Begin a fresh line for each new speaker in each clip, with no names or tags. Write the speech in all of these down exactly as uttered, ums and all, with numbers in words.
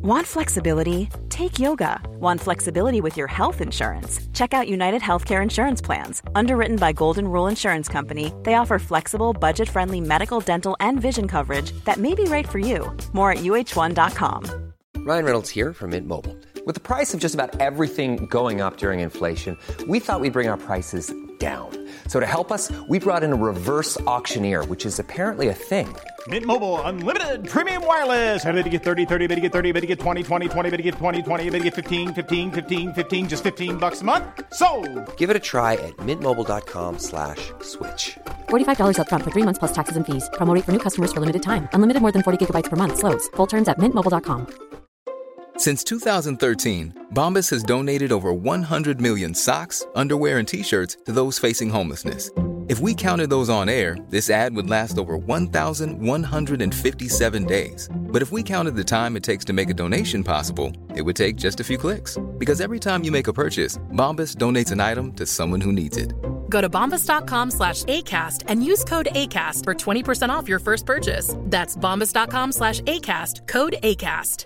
Want flexibility? Take yoga. Want flexibility with your health insurance? Check out United Healthcare Insurance Plans. Underwritten by Golden Rule Insurance Company, they offer flexible, budget-friendly medical, dental, and vision coverage that may be right for you. More at U H one dot com.
Ryan Reynolds here from Mint Mobile. With the price of just about everything going up during inflation, we thought we'd bring our prices down. So to help us, we brought in a reverse auctioneer, which is apparently a thing.
Mint Mobile Unlimited Premium Wireless. How to get thirty, thirty, how to get thirty, how to get twenty, twenty, twenty, how to get twenty, twenty, how to get fifteen, fifteen, fifteen, fifteen, just fifteen bucks a month? Sold!
Give it a try at mintmobile.com slash switch.
forty-five dollars up front for three months plus taxes and fees. Promo rate for new customers for limited time. Unlimited more than forty gigabytes per month. Slows full terms at mint mobile dot com.
Since two thousand thirteen, Bombas has donated over one hundred million socks, underwear, and T-shirts to those facing homelessness. If we counted those on air, this ad would last over one thousand one hundred fifty-seven days. But if we counted the time it takes to make a donation possible, it would take just a few clicks. Because every time you make a purchase, Bombas donates an item to someone who needs it.
Go to bombas.com slash ACAST and use code ACAST for twenty percent off your first purchase. That's bombas.com slash ACAST, code ACAST.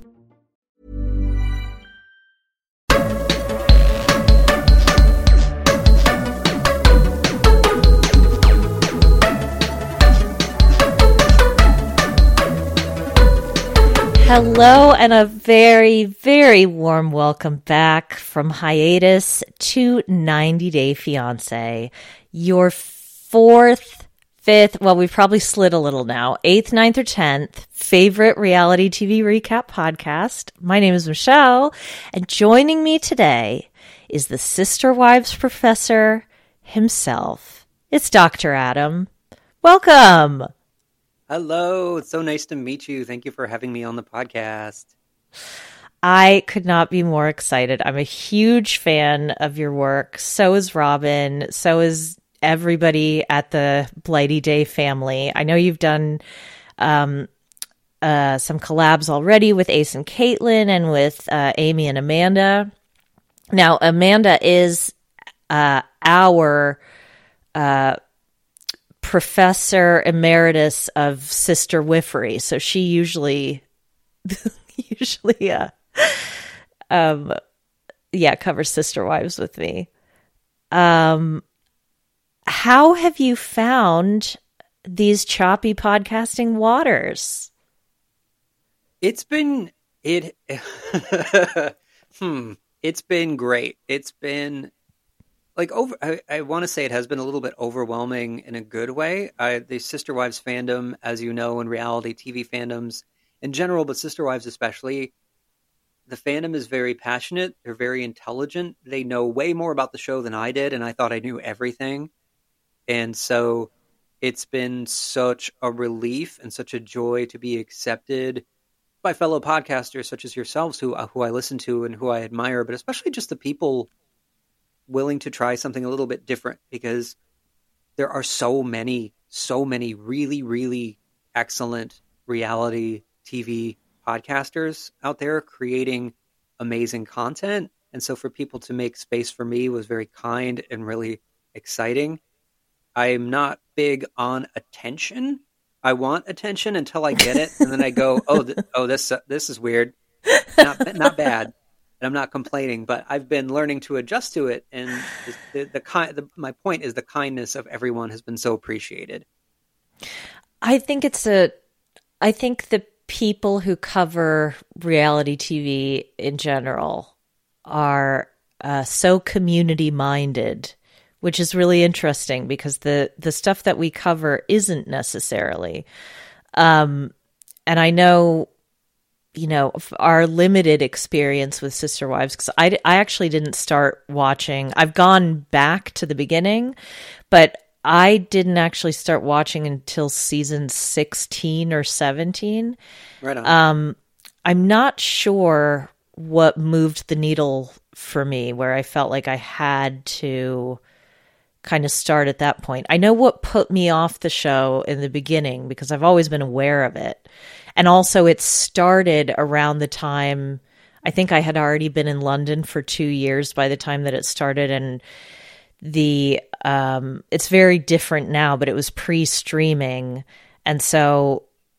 Hello and a very, very warm welcome back from hiatus to ninety Day Fiancé, your fourth, fifth, well, we've probably slid a little now, eighth, ninth, or tenth favorite reality T V recap podcast. My name is Michelle, and joining me today is the Sister Wives professor himself. It's Doctor Adam. Welcome.
Hello, it's so nice to meet you. Thank you for having me on the podcast.
I could not be more excited. I'm a huge fan of your work. So is Robin. So is everybody at the Blighty Day family. I know you've done um, uh, some collabs already with Ace and Caitlin and with uh, Amy and Amanda. Now, Amanda is uh, our uh Professor Emeritus of Sister Wiffery, so she usually, usually, uh, um, yeah, covers Sister Wives with me. Um, how have you found these choppy podcasting waters?
It's been it. hmm. It's been great. It's been. Like over, I, I want to say it has been a little bit overwhelming in a good way. I, the Sister Wives fandom, as you know, in reality T V fandoms in general, but Sister Wives especially, the fandom is very passionate. They're very intelligent. They know way more about the show than I did, and I thought I knew everything. And so it's been such a relief and such a joy to be accepted by fellow podcasters such as yourselves, who who I listen to and who I admire, but especially just the people willing to try something a little bit different, because there are so many, so many really, really excellent reality T V podcasters out there creating amazing content. And so for people to make space for me was very kind and really exciting. I'm not big on attention. I want attention until I get it. And then I go, oh, th- oh, this, uh, this is weird. Not, not bad. And I'm not complaining, but I've been learning to adjust to it. And the, the, the, the my point is the kindness of everyone has been so appreciated.
I think it's a, I think the people who cover reality T V in general are uh, so community minded, which is really interesting because the, the stuff that we cover isn't necessarily. Um, and I know, you know, our limited experience with Sister Wives, because I, I actually didn't start watching. I've gone back to the beginning, but I didn't actually start watching until season sixteen or seventeen.
Right on.
Um, I'm not sure what moved the needle for me, where I felt like I had to kind of start at that point. I know what put me off the show in the beginning, because I've always been aware of it. And also it started around the time, I think I had already been in London for two years by the time that it started. And the, um, it's very different now, but it was pre-streaming. And so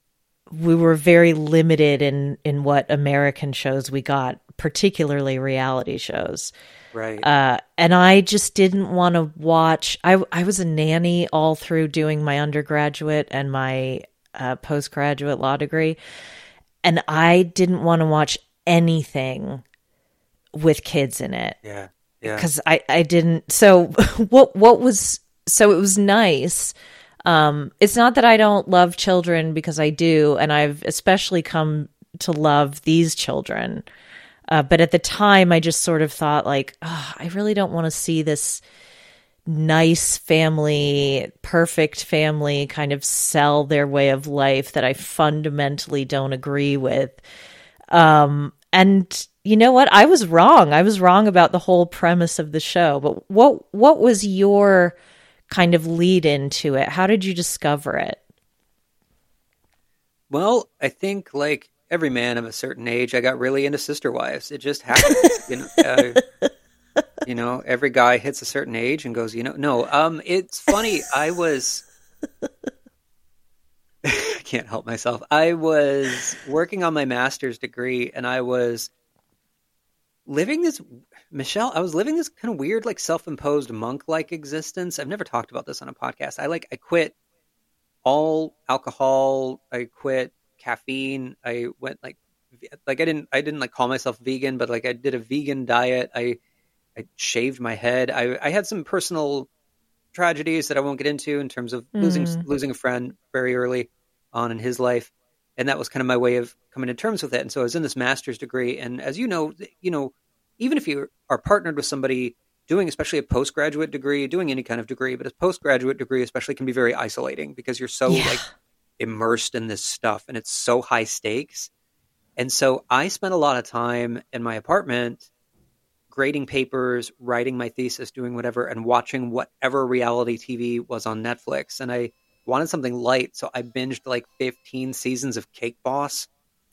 we were very limited in, in what American shows we got, particularly reality shows.
Right.
Uh, and I just didn't want to watch. I, I was a nanny all through doing my undergraduate and my uh, postgraduate law degree. And I didn't want to watch anything with kids in it.
Yeah. Yeah.
Because I, I didn't. So what, what was, so it was nice. Um, it's not that I don't love children, because I do. And I've especially come to love these children. Uh, but at the time, I just sort of thought like, oh, I really don't want to see this nice family, perfect family kind of sell their way of life that I fundamentally don't agree with. Um, and you know what? I was wrong. I was wrong about the whole premise of the show. But what what was your kind of lead into it? How did you discover it?
Well, I think like every man of a certain age, I got really into Sister Wives. It just happens. you know, uh, you know, every guy hits a certain age and goes, you know, no, um, it's funny. I was, I can't help myself. I was working on my master's degree, and I was living this, Michelle, I was living this kind of weird, like self-imposed monk-like existence. I've never talked about this on a podcast. I like, I quit all alcohol. I quit caffeine. I went like, like I didn't, I didn't like call myself vegan, but like I did a vegan diet. I, I shaved my head. I, I had some personal tragedies that I won't get into in terms of mm. losing, losing a friend very early on in his life. And that was kind of my way of coming to terms with it. And so I was in this master's degree. And as you know, you know, even if you are partnered with somebody doing, especially a postgraduate degree, doing any kind of degree, but a postgraduate degree especially can be very isolating because you're so yeah. like immersed in this stuff and it's so high stakes. And so I spent a lot of time in my apartment grading papers, writing my thesis, doing whatever, and watching whatever reality T V was on Netflix. And I wanted something light, so I binged like fifteen seasons of Cake Boss.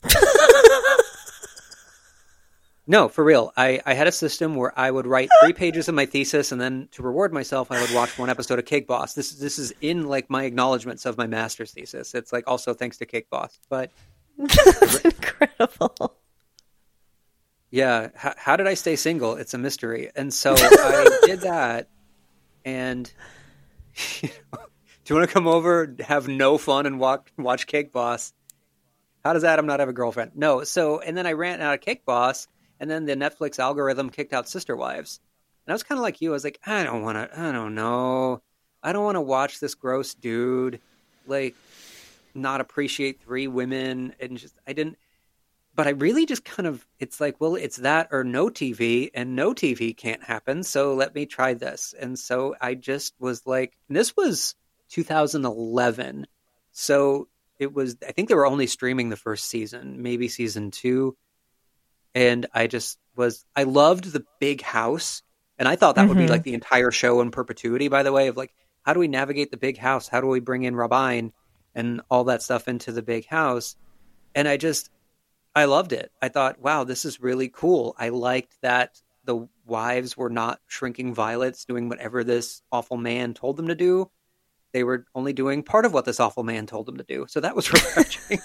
No, for real. I, I had a system where I would write three pages of my thesis, and then to reward myself, I would watch one episode of Cake Boss. This this is in like my acknowledgments of my master's thesis. It's like also thanks to Cake Boss. But
that's incredible.
Yeah, how, how did I stay single? It's a mystery. And so I did that. And you know, do you want to come over, have no fun, and walk, watch Cake Boss? How does Adam not have a girlfriend? No. So, and then I ran out of Cake Boss. And then the Netflix algorithm kicked out Sister Wives. And I was kind of like you. I was like, I don't want to, I don't know. I don't want to watch this gross dude, like, not appreciate three women. And just, I didn't, but I really just kind of, it's like, well, it's that or no T V, and no T V can't happen. So let me try this. And so I just was like, this was two thousand eleven. So it was, I think they were only streaming the first season, maybe season two. And I just was, I loved the big house. And I thought that mm-hmm. would be like the entire show in perpetuity, by the way, of like, how do we navigate the big house? How do we bring in Rabine and all that stuff into the big house? And I just, I loved it. I thought, wow, this is really cool. I liked that the wives were not shrinking violets doing whatever this awful man told them to do. They were only doing part of what this awful man told them to do. So that was refreshing.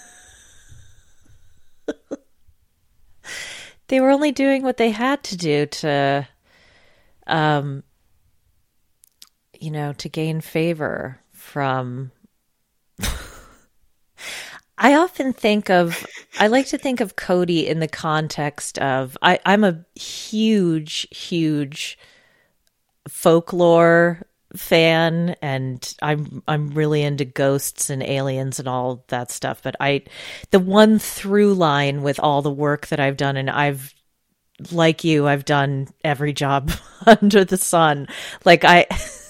They were only doing what they had to do to, um, you know, to gain favor from. I often think of, I like to think of Cody in the context of, I, I'm a huge, huge folklore fan, and I'm I'm really into ghosts and aliens and all that stuff. But I, the one through line with all the work that I've done, and I've, like you, I've done every job under the sun. Like I,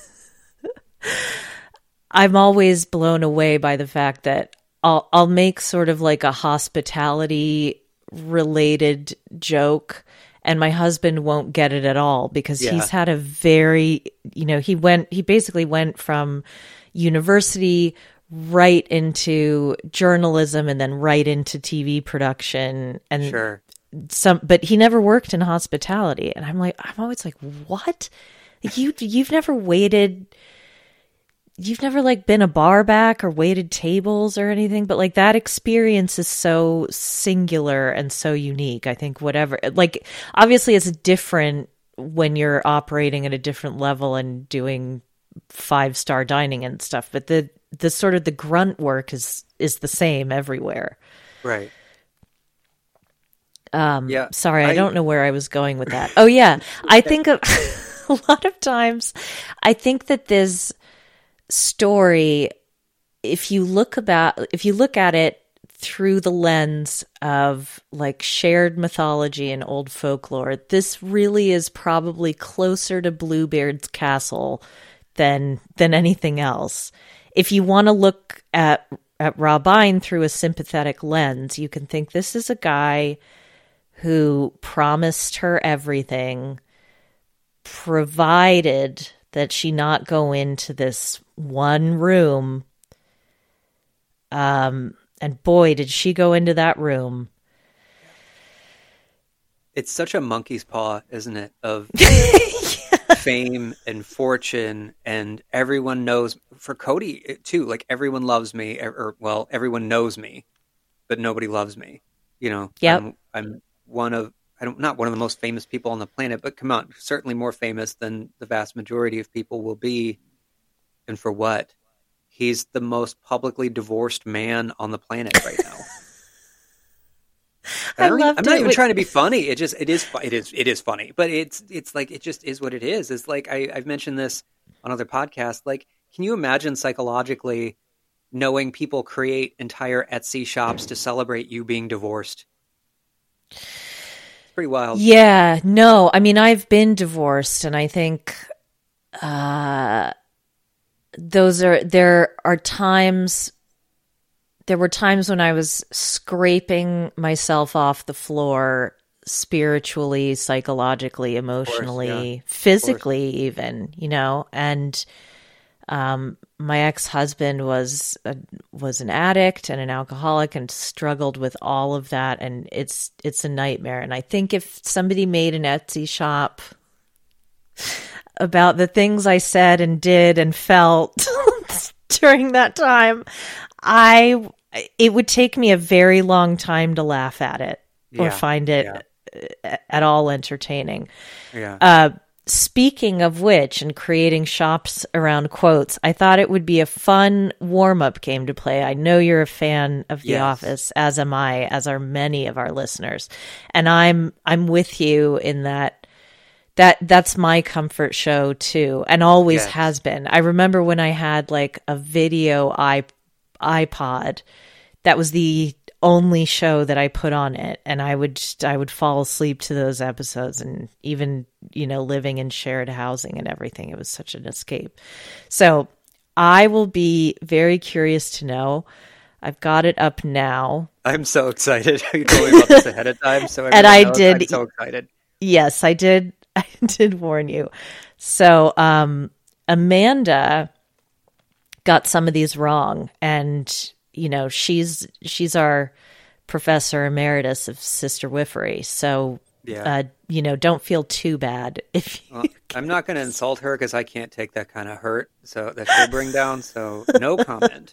I'm always blown away by the fact that I'll I'll make sort of like a hospitality related joke, and my husband won't get it at all because yeah. he's had a very, you know, he went, he basically went from university right into journalism and then right into T V production and
sure.
some, but he never worked in hospitality. And I'm like, I'm always like, what? You, you've never waited, you've never like been a bar back or waited tables or anything, but like that experience is so singular and so unique. I think whatever, like obviously it's different when you're operating at a different level and doing five star dining and stuff, but the the sort of the grunt work is is the same everywhere.
Right.
Um,
yeah.
Sorry, I,
I
don't know where I was going with that. Oh yeah, I think of, a lot of times, I think that this story, if you look about, if you look at it through the lens of like shared mythology and old folklore, this really is probably closer to Bluebeard's Castle than than anything else. If you want to look at at Robine through a sympathetic lens, you can think this is a guy who promised her everything, provided that she not go into this one room. Um, and boy, did she go into that room.
It's such a monkey's paw, isn't it? Of fame and fortune, and everyone knows. For Cody too, like everyone loves me, or well, everyone knows me, but nobody loves me. You know,
yep.
I'm, I'm one of I don't not one of the most famous people on the planet, but come on, certainly more famous than the vast majority of people will be. And for what? He's the most publicly divorced man on the planet right now. I I I'm not even with... trying to be funny. It just it is it is it is funny, but it's it's like it just is what it is. It's like I, I've mentioned this on other podcasts. Like, can you imagine psychologically knowing people create entire Etsy shops to celebrate you being divorced? It's pretty wild.
Yeah, no, I mean, I've been divorced, and I think uh, those are there are times. There were times when I was scraping myself off the floor spiritually, psychologically, emotionally, course, yeah. physically, even, you know, and um, my ex-husband was a, was an addict and an alcoholic and struggled with all of that. And it's, it's a nightmare. And I think if somebody made an Etsy shop about the things I said and did and felt during that time, I, it would take me a very long time to laugh at it or yeah, find it yeah. at all entertaining.
Yeah.
Uh, speaking of which, and creating shops around quotes, I thought it would be a fun warm-up game to play. I know you're a fan of The yes. Office, as am I, as are many of our listeners. And I'm I'm with you in that that that's my comfort show too, and always yes. has been. I remember when I had like a video iPod iPod, that was the only show that I put on it, and I would just, I would fall asleep to those episodes, and even, you know, living in shared housing and everything, it was such an escape. So I will be very curious to know. I've got it up now.
I'm so excited. You told me about this ahead of time, so
and I
knows.
did.
I'm so excited.
Yes, I did. I did warn you. So um, Amanda got some of these wrong, and you know, she's she's our professor emeritus of Sister Wiffery, so yeah. uh, you know, don't feel too bad if you...
well, I'm not going to insult her because I can't take that kind of hurt, so that she'll bring down. So no comment.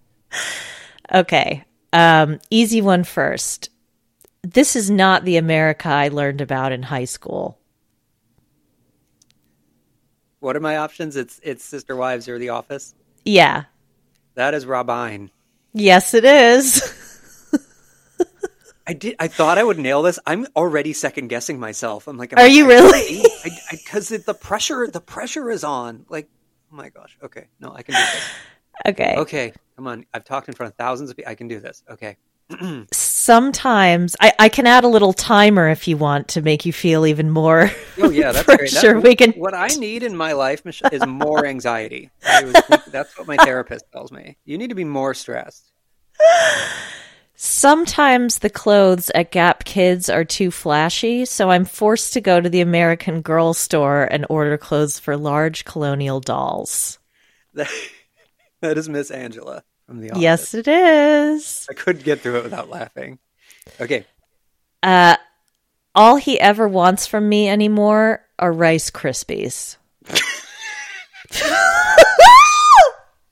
Okay, um, easy one first. This is not the America I learned about in high school.
What are my options? It's it's Sister Wives or The Office.
Yeah.
That is Robine.
Yes, it is.
I did. I thought I would nail this. I'm already second guessing myself. I'm like,
are you really?
Because the pressure, the pressure is on. Like, oh my gosh. Okay, no, I can do this.
Okay.
Okay, come on. I've talked in front of thousands of people. I can do this. Okay.
Sometimes I, I can add a little timer if you want to make you feel even more.
Oh yeah, that's
great.
Sure,
we can.
What I need in my life, Michelle, is more anxiety. I was, that's what my therapist tells me. You need to be more stressed.
Sometimes the clothes at Gap Kids are too flashy, so I'm forced to go to the American Girl store and order clothes for large colonial dolls.
That, that is Miss Angela. From The Office.
Yes, it is.
I couldn't get through it without laughing. Okay.
Uh, all he ever wants from me anymore are Rice Krispies.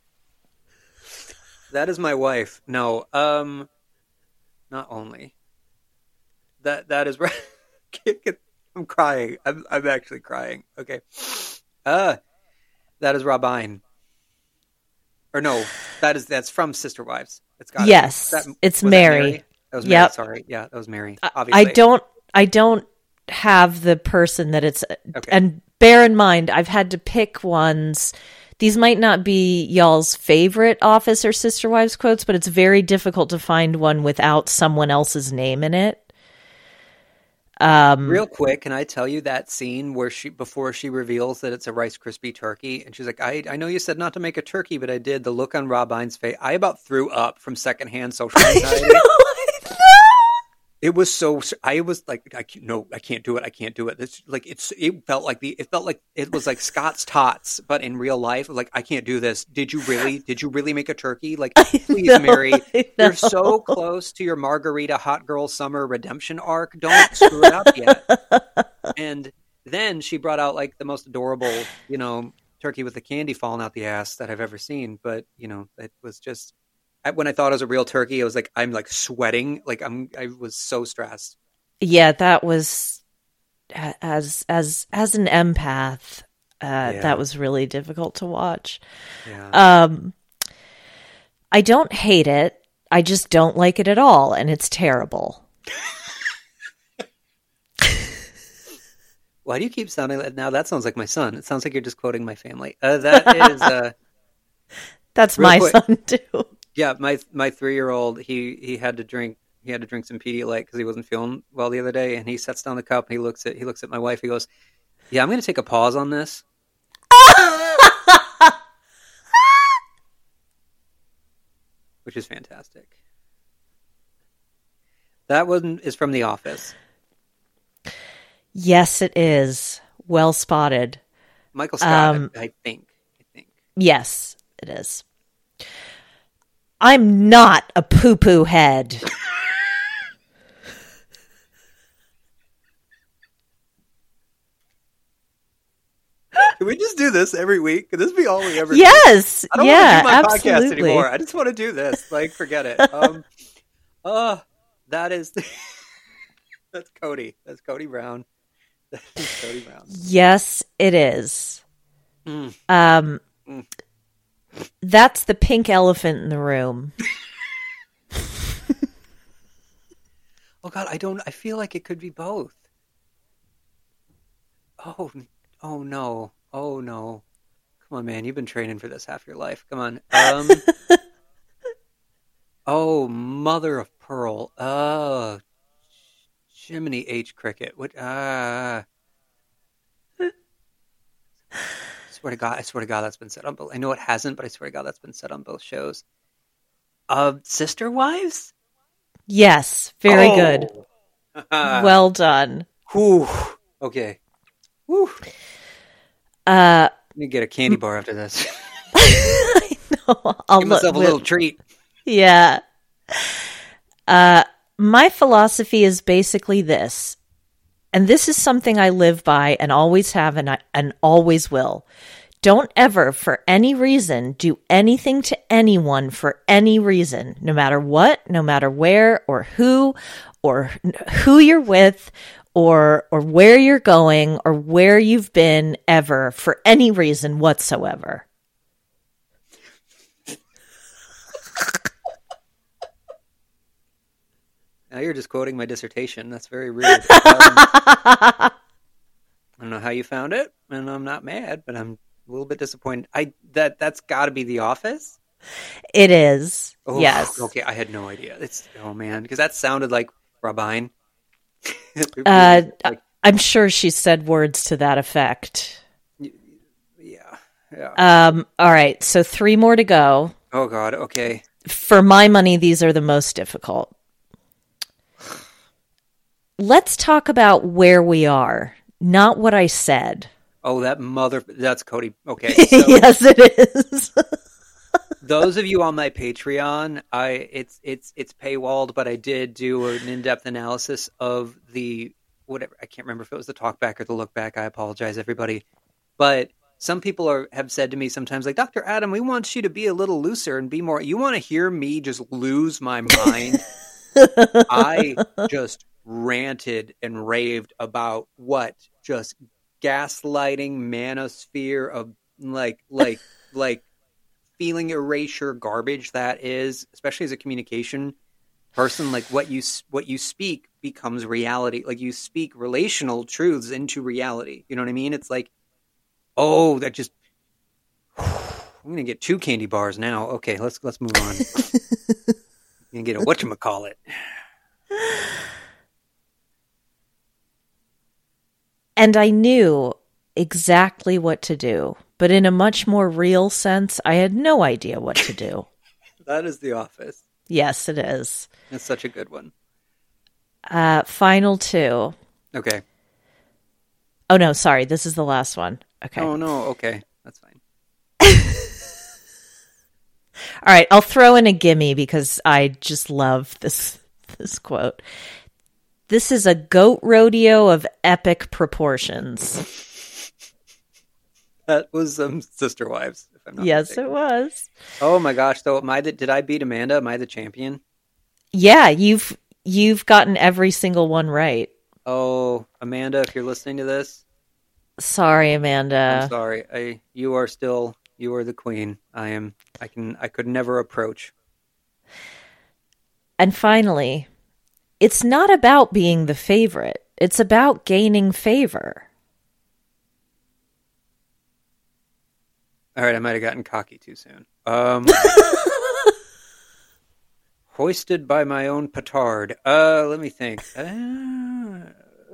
That is my wife. No, um, not only that. That is right. I'm crying. I'm I'm actually crying. Okay. Uh that is Robine. Or no, that is that's from Sister Wives. It's got
yes,
that,
it's
was
Mary.
That Mary. That was Mary.
Yep.
Sorry, yeah, that was Mary.
I,
Obviously,
I don't. I don't have the person that it's.
Okay.
And bear in mind, I've had to pick ones. These might not be y'all's favorite Office or Sister Wives quotes, but it's very difficult to find one without someone else's name in it. Um,
Real quick, can I tell you that scene where she, before she reveals that it's a Rice Krispie turkey, and she's like, I, I know you said not to make a turkey, but I did. The look on Robine's face, I about threw up from secondhand social anxiety. It was so, I was like, I can't, no, I can't do it. I can't do it. It's like, it's, it felt like the, it felt like it was like Scott's Tots, but in real life, like, I can't do this. Did you really, did you really make a turkey? Like, please,
know,
Mary, you're so close to your Margarita Hot Girl Summer redemption arc. Don't screw it up yet. And then she brought out like the most adorable, you know, turkey with the candy falling out the ass that I've ever seen. But, you know, it was just, when I thought it was a real turkey, I was like, I'm like sweating. Like I'm, I was so stressed.
Yeah, that was as as as an empath. Uh,
Yeah.
That was really difficult to watch.
Yeah.
Um, I don't hate it. I just don't like it at all, and it's terrible.
Why do you keep sounding like now? That sounds like my son. It sounds like you're just quoting my family. Uh, that is, uh,
That's
Real
my
quick.
son too.
yeah. My my three year old, he he had to drink. He had to drink some Pedialyte because he wasn't feeling well the other day, and he sets down the cup and he looks at he looks at my wife. He goes, "Yeah, I'm going to take a pause on this." Which is fantastic. That one is from The Office.
Yes, it is. Well spotted.
Michael Scott,
Um,
I, I think. I think.
Yes, it is. I'm not a poo-poo head.
Can we just do this every week? Could this be all we ever do?
Yes.
I don't
yeah,
want to do my podcast
absolutely.
anymore. I just want to do this. Like, forget it. Um, uh, that is... That's Cody. That's Cody Brown. That's Cody Brown.
Yes, it is.
Mm.
Um,
Mm.
That's the pink elephant in the room.
Oh, God, I don't... I feel like it could be both. Oh, oh, no. Oh, no. Come on, man. You've been training for this half your life. Come on. Um... Oh, mother of pearl. Oh, Jiminy H. Cricket. What? Ah. Uh... I swear to God, I swear to God, that's been said on both. I know it hasn't, but I swear to God, that's been said on both shows. Uh, Sister Wives?
Yes, very
Oh.
good. Well done.
Whew. Okay. Whew.
Uh,
Let me get a candy bar after this.
I know. I'll
Give myself a
look-
little treat.
Yeah. Uh, my philosophy is basically this, and this is something I live by and always have and, I, and always will. Don't ever, for any reason, do anything to anyone for any reason, no matter what, no matter where or who, or who you're with, or or where you're going, or where you've been ever, for any reason whatsoever.
Now you're just quoting my dissertation. That's very rude. Um, I don't know how you found it, and I'm not mad, but I'm a little bit disappointed. I that that's got to be The Office.
It is.
Oh,
Yes.
Okay, I had no idea. It's oh man, because that sounded like Rabine. It really
Uh,
was like,
I'm sure she said words to that effect.
yeah, yeah.
Um, all right, so three more to go.
Oh God. Okay.
For my money, these are the most difficult. Let's talk about where we are, not what I said.
Oh, that mother. That's Cody. Okay. So
Yes, it is.
those of you on my Patreon, I it's it's it's paywalled, but I did do an in-depth analysis of the whatever. I can't remember if it was the talk back or the look back. I apologize, everybody. But some people are have said to me sometimes, like, Doctor Adam, we want you to be a little looser and be more. You want to hear me just lose my mind? I just ranted and raved about what just gaslighting manosphere of like, like, like feeling erasure garbage that is, especially as a communication person. Like what you what you speak becomes reality. Like you speak relational truths into reality. You know what I mean? It's like, oh, that just. I'm gonna get two candy bars now. Okay, let's let's move on. You can get a whatchamacallit.
And I knew exactly what to do, but in a much more real sense, I had no idea what to do.
That is The Office.
Yes, it is.
It's such a good one.
Uh, final two.
Okay.
Oh, no, sorry. This is the last one. Okay.
Oh, no. Okay. That's fine.
All right. I'll throw in a gimme because I just love this this quote. This is a goat rodeo of epic proportions.
That was um, Sister Wives, if I'm not
Yes,
mistaken.
it was.
Oh my gosh! So, am I the, did I beat Amanda? Am I the champion?
Yeah, you've you've gotten every single one right.
Oh, Amanda, if you're listening to this,
sorry, Amanda.
I'm sorry. I you are still you are the queen. I am. I can. I could never approach.
And finally, it's not about being the favorite. It's about gaining favor.
All right, I might have gotten cocky too soon. Um, hoisted by my own petard. Uh, let me think. Uh,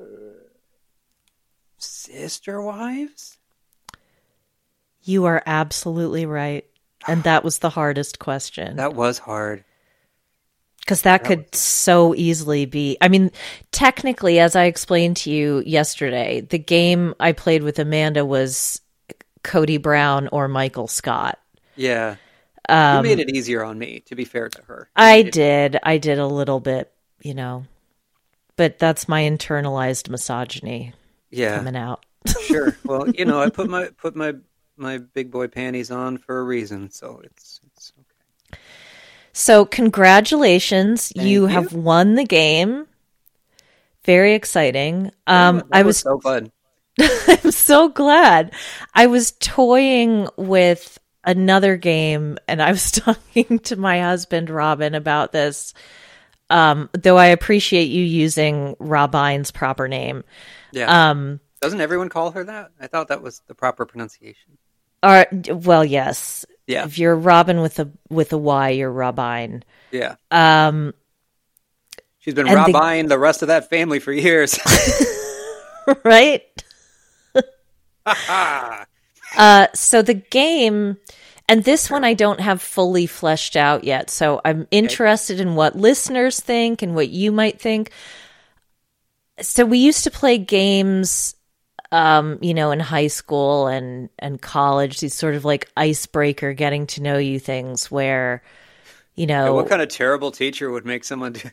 Sister Wives?
You are absolutely right. And that was the hardest question.
That was hard.
Because that,
That
could
was-
so easily be... I mean, technically, as I explained to you yesterday, the game I played with Amanda was Cody Brown or Michael Scott.
Yeah.
Um,
you made it easier on me, to be fair to her. You
I
made it-
did. I did a little bit, you know. But that's my internalized misogyny
Yeah.
coming out.
Sure. Well, you know, I put my put my my big boy panties on for a reason, so it's it's okay.
So congratulations.
Thank
you
you.
have won the game. Very exciting. Um,
That
I was
so fun.
I'm so glad. I was toying with another game, and I was talking to my husband, Robin, about this, um, though I appreciate you using Robine's proper name.
Yeah.
Um,
Doesn't everyone call her that? I thought that was the proper pronunciation.
or, well, yes.
Yeah.
If you're Robin with a with a Y, you're Robine.
Yeah.
Um,
She's been
and the-
robbing the... the rest of that family for years.
right? uh, so the game, and this one I don't have fully fleshed out yet, so I'm interested in what listeners think and what you might think. So we used to play games, um, you know, in high school and, and college, these sort of like icebreaker, getting to know you things where, you know...
Yeah, what kind of terrible teacher would make someone do...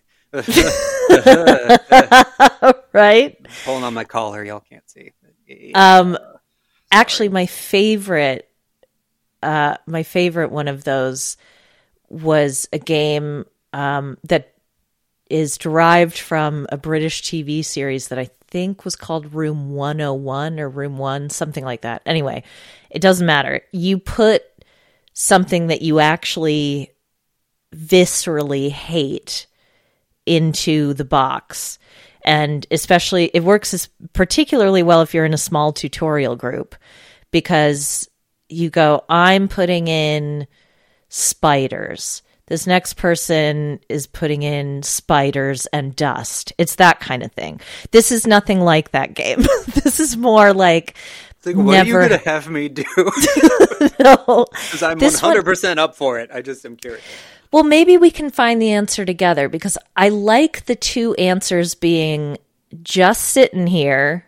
right?
Pulling on my collar, y'all can't see.
Um, actually, my favorite, uh, my favorite one of those was a game um, that is derived from a British T V series that I think was called Room one oh one or Room One, something like that. Anyway, it doesn't matter. You put something that you actually viscerally hate into the box. And especially, it works as particularly well if you're in a small tutorial group, because you go, I'm putting in spiders. This next person is putting in spiders and dust. It's that kind of thing. This is nothing like that game. This is more like,
It's like, what
never...
are you going to have me do?
No.
Because I'm
This
one hundred percent up for it. I just am curious.
Well, maybe we can find the answer together, because I like the two answers being just sitting here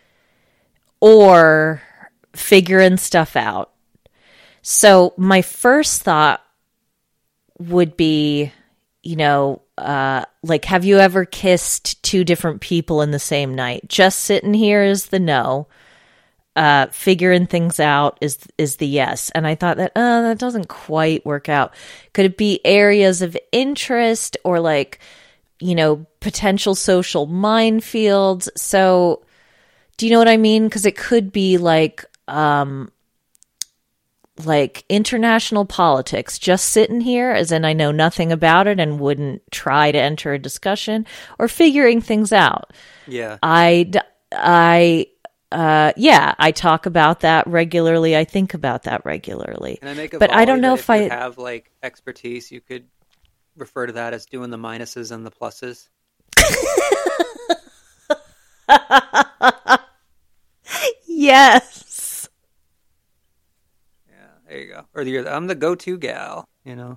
or figuring stuff out. So my first thought would be, you know, uh, like, have you ever kissed two different people in the same night? Just sitting here is the no. uh, figuring things out is is the yes. And I thought that, uh, that doesn't quite work out. Could it be areas of interest or like, you know, potential social minefields? So do you know what I mean? Because it could be like, um, like international politics, just sitting here as in I know nothing about it and wouldn't try to enter a discussion, or figuring things out.
Yeah.
I, I, Uh, yeah, I talk about that regularly. I think about that regularly.
Can I make a
but I don't know if,
if
I
you have like expertise, you could refer to that as doing the minuses and the pluses.
Yes.
Yeah, there you go. Or you're, I'm the go-to gal, you know.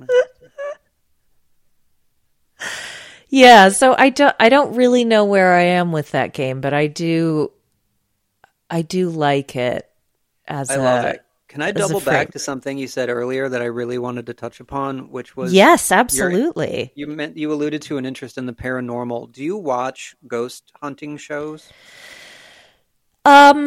Yeah, so I don't I don't really know where I am with that game, but I do I do like it as
I
a
love it. Can I
as a
double
frame.
back to something you said earlier that I really wanted to touch upon, which was
Yes,
your-
absolutely.
You meant you alluded to an interest in the paranormal. Do you watch ghost hunting shows?
Um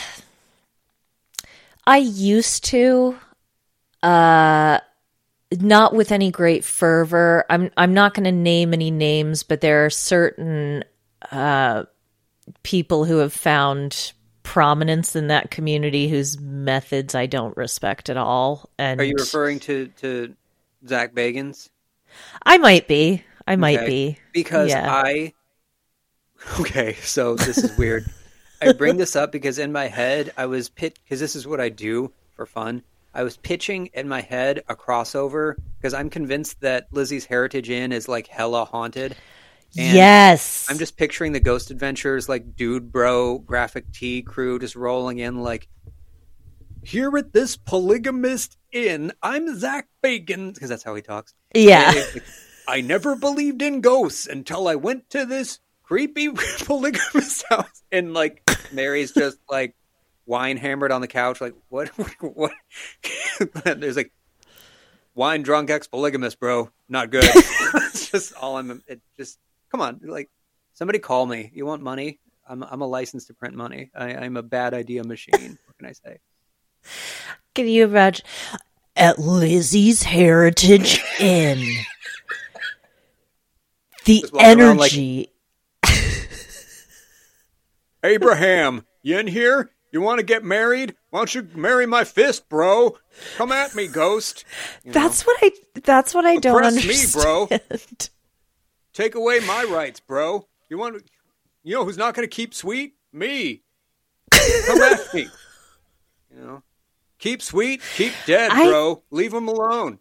I used to uh not with any great fervor. I'm I'm not going to name any names, but there are certain uh people who have found prominence in that community whose methods I don't respect at all. And
Are you referring to, to Zach Bagans?
I might be. I might
Okay.
be.
Because
Yeah.
I... Okay, so this is weird. I bring this up because in my head, I was pit because this is what I do for fun. I was pitching in my head a crossover because I'm convinced that Lizzie's Heritage Inn is like hella haunted. And
Yes.
I'm just picturing the Ghost Adventures, like Dude Bro, Graphic Tee crew just rolling in like, here at this polygamist inn, I'm Zach Bacon, because that's how he talks.
Yeah.
And it's like, I never believed in ghosts until I went to this creepy polygamist house. And like, Mary's just like wine hammered on the couch, like, what? What? There's like, wine drunk ex polygamist, bro. Not good. It's just all I'm, it just, come on, like, somebody call me. You want money? I'm I'm a license to print money. I, I'm a bad idea machine. What can I say?
Can you imagine? At Lizzie's Heritage Inn. The
Just walking around like-
energy.
Abraham, you in here? You want to get married? Why don't you marry my fist, bro? Come at me, ghost. You know?
That's what I that's what I don't
Oppress
understand.
me, bro. Take away my rights, bro. You want? You know who's not going to keep sweet? Me. Come at me. You know, keep sweet, keep dead,
I-
bro. Leave him alone.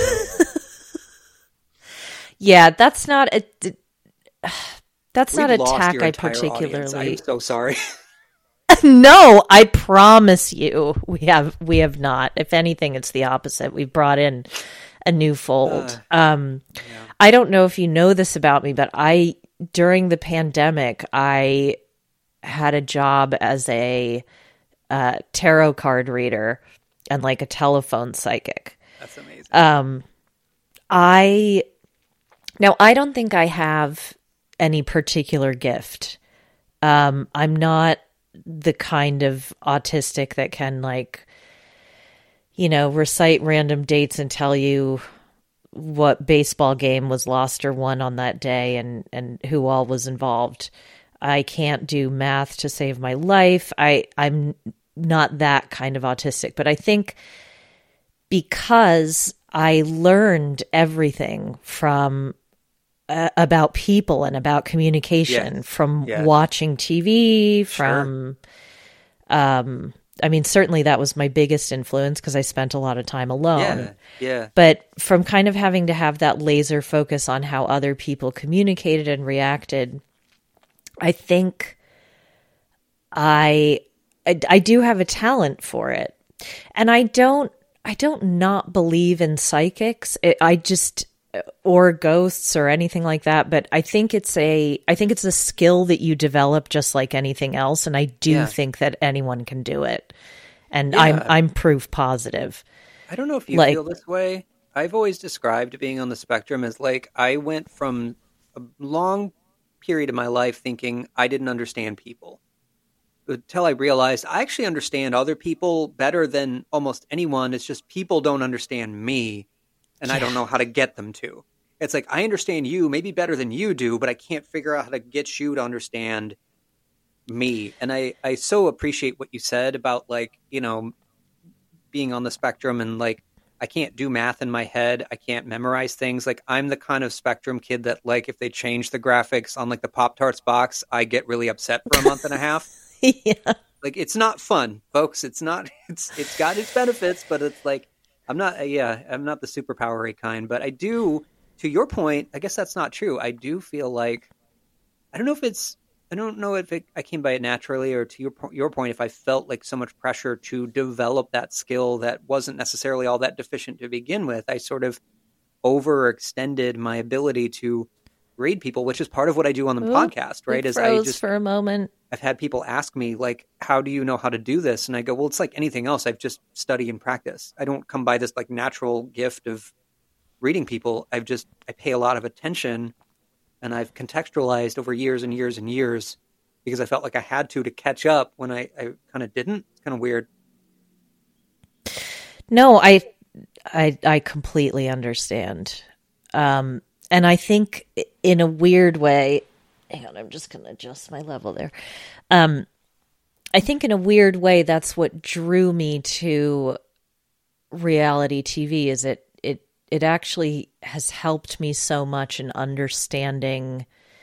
Yeah, that's not a that's not a
We've lost
tack
your
I
entire audience.
particularly.
I'm so sorry.
No, I promise you, we have we have not. If anything, it's the opposite. We've brought in a new fold.
Uh,
um, I don't know if you know this about me, but I during the pandemic, I had a job as a uh, tarot card reader and like a telephone psychic.
That's amazing.
Um, I now I don't think I have any particular gift. Um, I'm not the kind of autistic that can like, you know, recite random dates and tell you what baseball game was lost or won on that day and, and who all was involved. I can't do math to save my life. I, I'm not that kind of autistic, but I think because I learned everything from uh, about people and about communication
Yes.
from
Yes.
watching T V, from, um, I mean, certainly that was my biggest influence because I spent a lot of time alone.
Yeah, yeah.
But from kind of having to have that laser focus on how other people communicated and reacted, I think I, I I do have a talent for it. And I don't I don't not believe in psychics. It, I just or ghosts or anything like that, but I think it's a I think it's a skill that you develop just like anything else, and I do
Yeah.
think that anyone can do it. And
Yeah.
I'm I'm proof positive.
I don't know if you
Like-
feel this way. I've always described being on the spectrum as like I went from a long period of my life thinking I didn't understand people. until I realized I actually understand other people better than almost anyone. It's just people don't understand me, and yeah. I don't know how to get them to. It's like, I understand you maybe better than you do, but I can't figure out how to get you to understand me. And I, I so appreciate what you said about, like, you know, being on the spectrum and, like, I can't do math in my head. I can't memorize things. Like, I'm the kind of spectrum kid that, like, if they change the graphics on, like, the Pop-Tarts box, I get really upset for a month and a half.
Yeah.
Like, it's not fun, folks. It's not, it's, it's got its benefits, but it's like, I'm not, uh, yeah, I'm not the superpowery kind, but I do, to your point, I guess that's not true. I do feel like, I don't know if it's, I don't know if it, I came by it naturally, or to your your point, if I felt like so much pressure to develop that skill that wasn't necessarily all that deficient to begin with. I sort of overextended my ability to read people, which is part of what I do on the
Ooh,
podcast, right?
Is I just for a moment.
I've had people ask me, like, how do you know how to do this? And I go, well, it's like anything else. I've just studied and practiced. I don't come by this like natural gift of reading people. I've just, I pay a lot of attention, and I've contextualized over years and years and years because I felt like I had to to catch up when I, I kind of didn't. It's kind of weird.
No, I, I, I completely understand. Um, and I think in a weird way, hang on, I'm just going to adjust my level there. Um, I think in a weird way, that's what drew me to reality T V. Is it, it, it actually has helped me so much in understanding,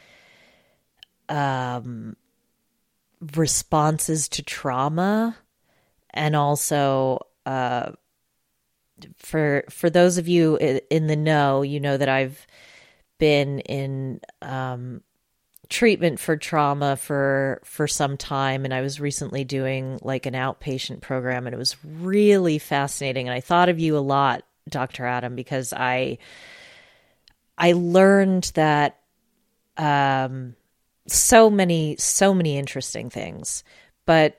um, responses to trauma, and also, uh, for, for those of you in the know, you know that I've been in, um, treatment for trauma for for some time, and I was recently doing like an outpatient program, and it was really fascinating. And I thought of you a lot, Doctor Adam, because I I learned that um so many so many interesting things. But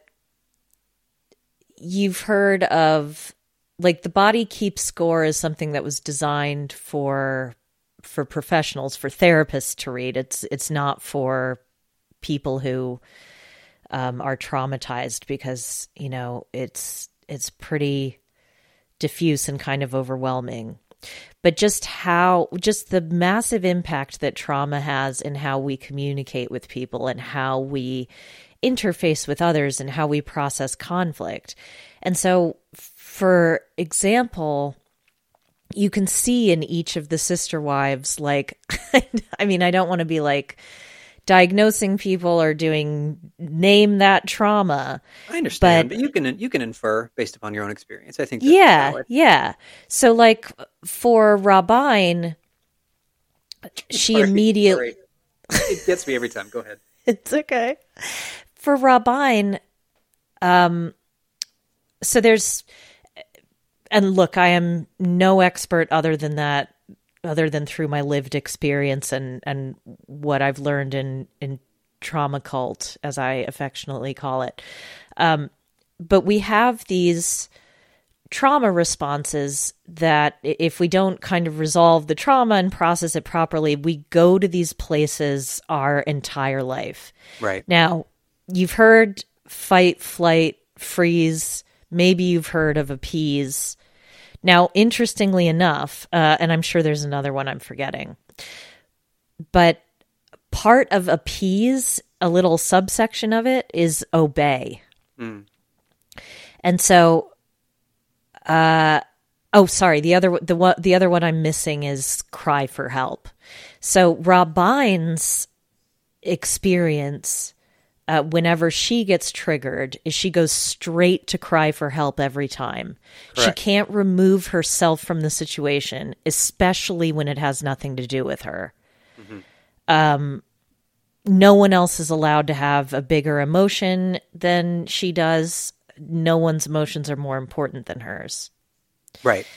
you've heard of, like, the body keeps score is something that was designed for for professionals, for therapists to read. It's it's not for people who um, are traumatized, because, you know, it's it's pretty diffuse and kind of overwhelming. But just how, just the massive impact that trauma has in how we communicate with people and how we interface with others and how we process conflict. And so, for example, you can see in each of the sister wives, like, I mean, I don't want to be like diagnosing people or doing name that trauma.
I understand, but, but you can you can infer based upon your own experience. I think. That's
yeah,
valid.
yeah. So, like, for Rabine, she
sorry,
immediately.
Sorry. It gets me every time. Go ahead.
It's okay. For Rabine, um, so there's. And look, I am no expert other than that, other than through my lived experience and, and what I've learned in, in trauma cult, as I affectionately call it. Um, but we have these trauma responses that if we don't kind of resolve the trauma and process it properly, we go to these places our entire life.
Right.
Now, you've heard fight, flight, freeze. Maybe you've heard of appease. Now, interestingly enough, uh, and I'm sure there's another one I'm forgetting, but part of appease, a little subsection of it, is obey. Mm. And so, uh, oh, sorry, the other the one the other one I'm missing is cry for help. So Rabine's experience, Uh, whenever she gets triggered, is she goes straight to cry for help every time. Correct. She can't remove herself from the situation, especially when it has nothing to do with her. Mm-hmm. Um, no one else is allowed to have a bigger emotion than she does. No one's emotions are more important than hers.
Right.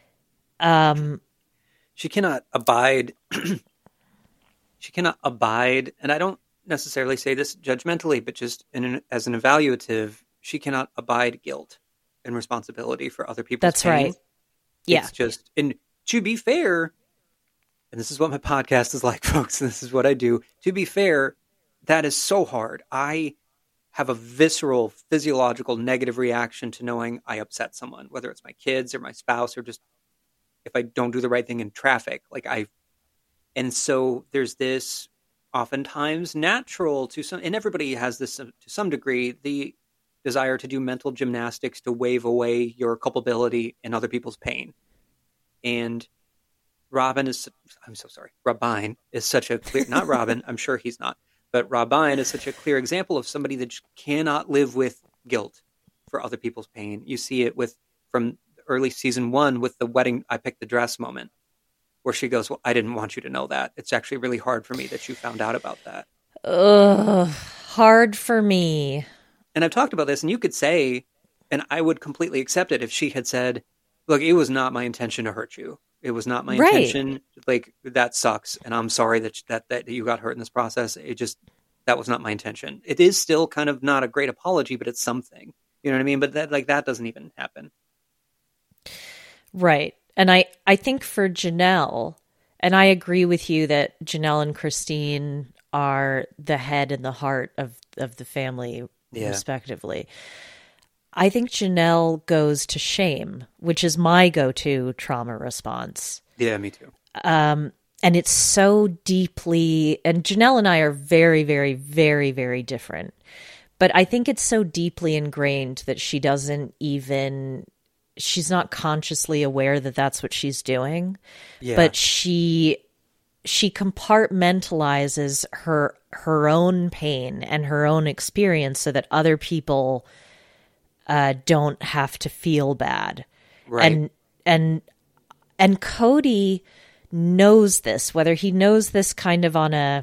Um,
she cannot abide. she cannot abide, and I don't necessarily say this judgmentally, but just in an, as an evaluative, she cannot abide guilt and responsibility for other people's
That's
pain.
right. Yeah.
It's just, and to be fair, and this is what my podcast is like, folks, and this is what I do. To be fair, that is so hard. I have a visceral, physiological negative reaction to knowing I upset someone, whether it's my kids or my spouse or just if I don't do the right thing in traffic. Like I, and so there's this oftentimes natural to some, and everybody has this uh, to some degree, the desire to do mental gymnastics to wave away your culpability in other people's pain. And Robin is, I'm so sorry, Rabine is such a clear, not Robin, I'm sure he's not, but Rabine is such a clear example of somebody that just cannot live with guilt for other people's pain. You see it with, from early season one with the wedding, I picked the dress moment, where she goes, well, I didn't want you to know that. It's actually really hard for me that you found out about that.
Ugh, hard for me.
And I've talked about this, and you could say, and I would completely accept it if she had said, look, it was not my intention to hurt you. It was not my
right.
intention. Like, that sucks. And I'm sorry that, that that you got hurt in this process. It just, that was not my intention. It is still kind of not a great apology, but it's something. You know what I mean? But that, like, that doesn't even happen.
Right. And I, I think for Janelle, and I agree with you that Janelle and Christine are the head and the heart of, of the family, yeah. respectively. I think Janelle goes to shame, which is my go-to trauma response.
Yeah, me too.
Um, and it's so deeply, and Janelle and I are very, very, very, very different. But I think it's so deeply ingrained that she doesn't even, she's not consciously aware that that's what she's doing. Yeah. But she she compartmentalizes her her own pain and her own experience so that other people uh, don't have to feel bad.
Right.
And and and Cody knows this, whether he knows this kind of on a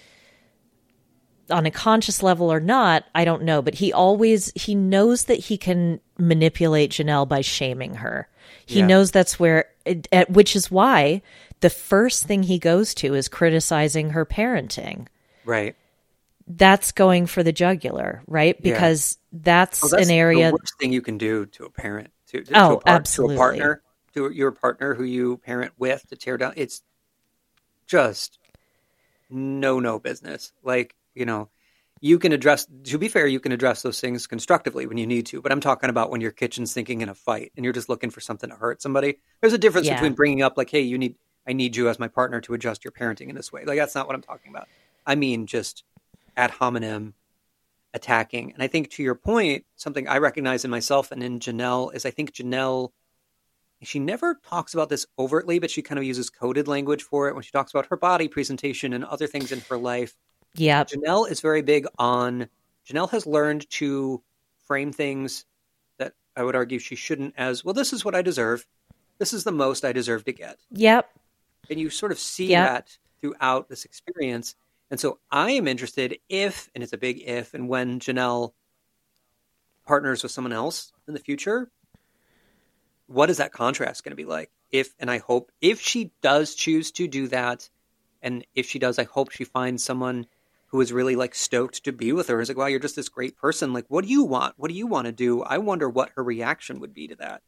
on a conscious level or not, I don't know. But he always, he knows that he can manipulate Janelle by shaming her. He yeah. knows that's where, it, which is why the first thing he goes to is criticizing her parenting.
Right.
That's going for the jugular, right? Because yeah. that's,
oh, that's
an area.
The worst thing you can do to a parent, to, to,
oh,
to, a, part,
absolutely.
to a partner, to your partner who you parent with, to tear down. It's just no, no business. Like, you know, you can address, to be fair, you can address those things constructively when you need to, but I'm talking about when your kitchen's sinking in a fight and you're just looking for something to hurt somebody. There's a difference yeah. between bringing up like, hey, you need, I need you as my partner to adjust your parenting in this way. Like, that's not what I'm talking about. I mean, just ad hominem attacking. And I think to your point, something I recognize in myself and in Janelle is I think Janelle, she never talks about this overtly, but she kind of uses coded language for it when she talks about her body presentation and other things in her life.
Yeah.
Janelle is very big on, Janelle has learned to frame things that I would argue she shouldn't as, well, this is what I deserve. This is the most I deserve to get.
Yep.
And you sort of see
yep.
that throughout this experience. And so I am interested if, and it's a big if, and when Janelle partners with someone else in the future, what is that contrast going to be like? If, and I hope, if she does choose to do that, and if she does, I hope she finds someone who is really like stoked to be with her. It's like, wow, you're just this great person. Like, what do you want? What do you want to do? I wonder what her reaction would be to that.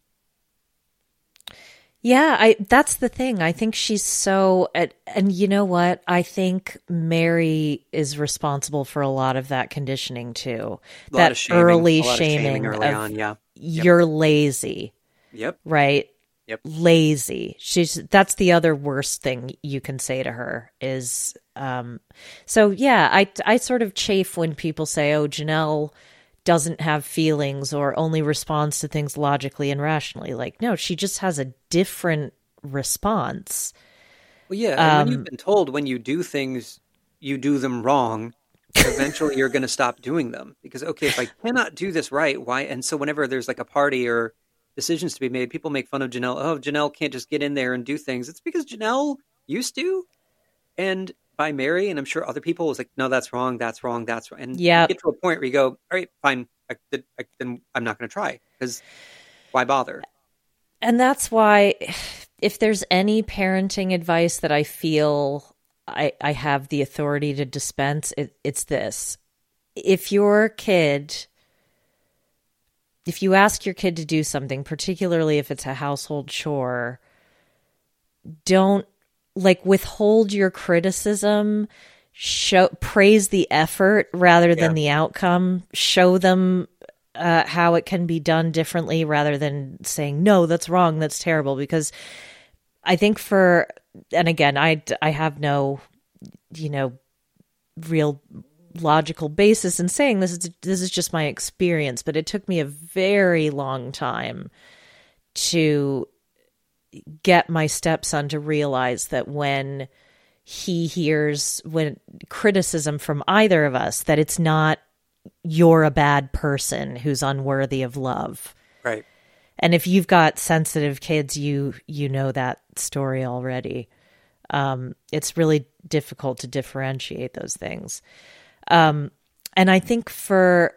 Yeah, I that's the thing. I think she's so, and, and you know what? I think Mary is responsible for a lot of that conditioning too. That
shaming,
early
shaming,
shaming
early
of
on, yeah. Yep.
You're lazy.
Yep.
Right?
Yep.
Lazy. She's that's the other worst thing you can say to her is um so yeah, I I sort of chafe when people say, "Oh, Janelle doesn't have feelings or only responds to things logically and rationally." Like, no, she just has a different response.
Well, yeah, and
um,
when you've been told when you do things, you do them wrong, eventually you're going to stop doing them because, okay, if I cannot do this right, why? And so whenever there's like a party or decisions to be made, people make fun of Janelle. Oh, Janelle can't just get in there and do things. It's because Janelle used to, and by Mary, and I'm sure other people was like, no, that's wrong, that's wrong, that's wrong. And
yep.
you get to a point where you go, all right, fine, I, I, then I'm not going to try because why bother?
And that's why if there's any parenting advice that I feel I, I have the authority to dispense, it, it's this. If your kid... If you ask your kid to do something, particularly if it's a household chore, don't like withhold your criticism show praise the effort rather than
Yeah.
the outcome. Show them uh, how it can be done differently rather than saying, no, that's wrong, that's terrible. Because I think for, and again, I, I have no, you know, real logical basis in saying this is this is just my experience, but it took me a very long time to get my stepson to realize that when he hears when criticism from either of us, that it's not you're a bad person who's unworthy of love.
Right.
And if you've got sensitive kids, you you know that story already. Um, it's really difficult to differentiate those things. Um, and I think for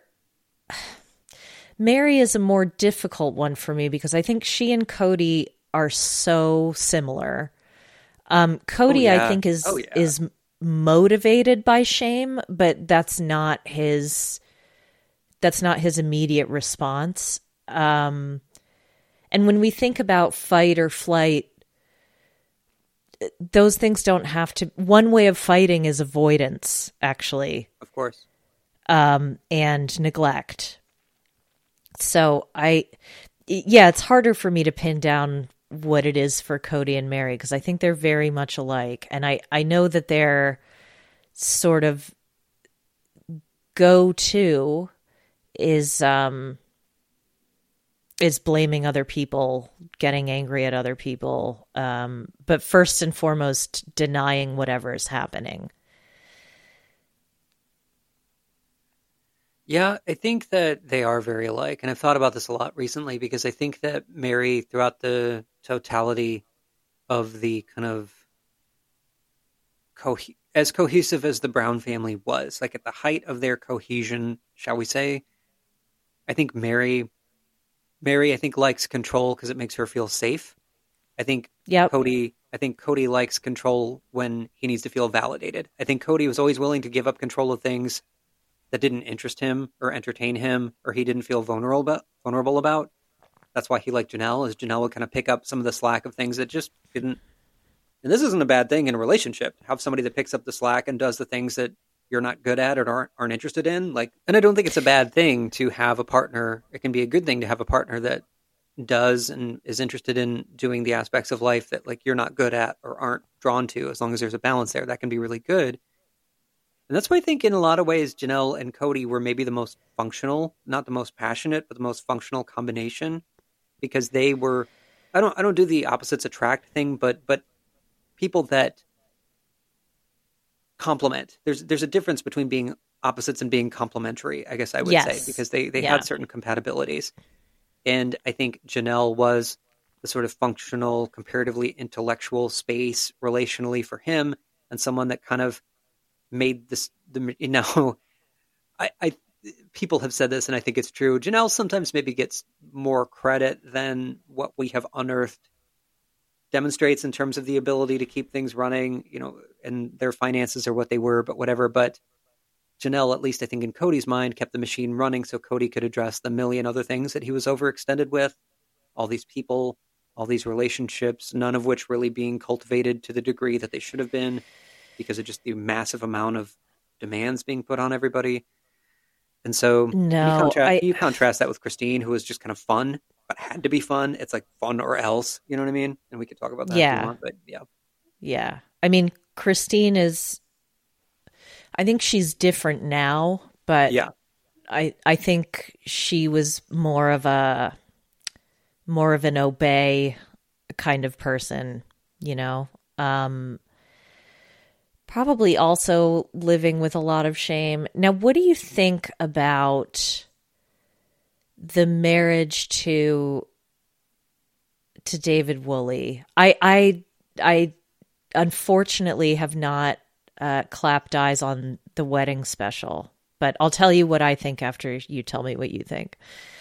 Mary is a more difficult one for me because I think she and Cody are so similar. Um, Cody,
Oh, yeah.
I think, is
Oh, yeah.
is motivated by shame, but that's not his. That's not his immediate response. Um, and when we think about fight or flight, those things don't have to. One way of fighting is avoidance, actually,
Of course.
um, and neglect. So I, yeah, it's harder for me to pin down what it is for Cody and Mary because I think they're very much alike, and I I know that their sort of go-to is um is blaming other people, getting angry at other people, um, but first and foremost, denying whatever is happening.
Yeah, I think that they are very alike. And I've thought about this a lot recently because I think that Mary, throughout the totality of the kind of co- as cohesive as the Brown family was, like at the height of their cohesion, shall we say, I think Mary, Mary, I think likes control because it makes her feel safe. I think
Yep.
Cody, I think Cody likes control when he needs to feel validated. I think Cody was always willing to give up control of things that didn't interest him or entertain him or he didn't feel vulnerable about, vulnerable about. That's why he liked Janelle, is Janelle would kind of pick up some of the slack of things that just didn't. And this isn't a bad thing in a relationship. Have somebody that picks up the slack and does the things that you're not good at or aren't, aren't interested in. Like, and I don't think it's a bad thing to have a partner. It can be a good thing to have a partner that does and is interested in doing the aspects of life that like you're not good at or aren't drawn to. As long as there's a balance there, that can be really good. And that's why I think in a lot of ways, Janelle and Cody were maybe the most functional, not the most passionate, but the most functional combination, because they were, I don't, I don't do the opposites attract thing, but, but people that complement. There's, there's a difference between being opposites and being complementary, I guess I would
Yes.
say, because they, they
Yeah.
had certain compatibilities. And I think Janelle was the sort of functional, comparatively intellectual space relationally for him, and someone that kind of made this, the, you know, I, I, people have said this and I think it's true. Janelle sometimes maybe gets more credit than what we have unearthed demonstrates in terms of the ability to keep things running, you know, and their finances are what they were, but whatever. But Janelle, at least I think in Cody's mind, kept the machine running so Cody could address the million other things that he was overextended with, all these people, all these relationships, none of which really being cultivated to the degree that they should have been, because of just the massive amount of demands being put on everybody. And so
No,
you, contrast,
I-
you contrast that with Christine, who was just kind of fun, but had to be fun. It's like fun or else, you know what I mean? And we could talk about that if
Yeah.
you want, but yeah.
Yeah. I mean, Christine is, I think she's different now, but
Yeah.
I, I think she was more of a, more of an obey kind of person, you know? Um, probably also living with a lot of shame. Now, what do you think about the marriage to to David Woolley? I I I unfortunately have not uh, clapped eyes on the wedding special, but I'll tell you what I think after you tell me what you think.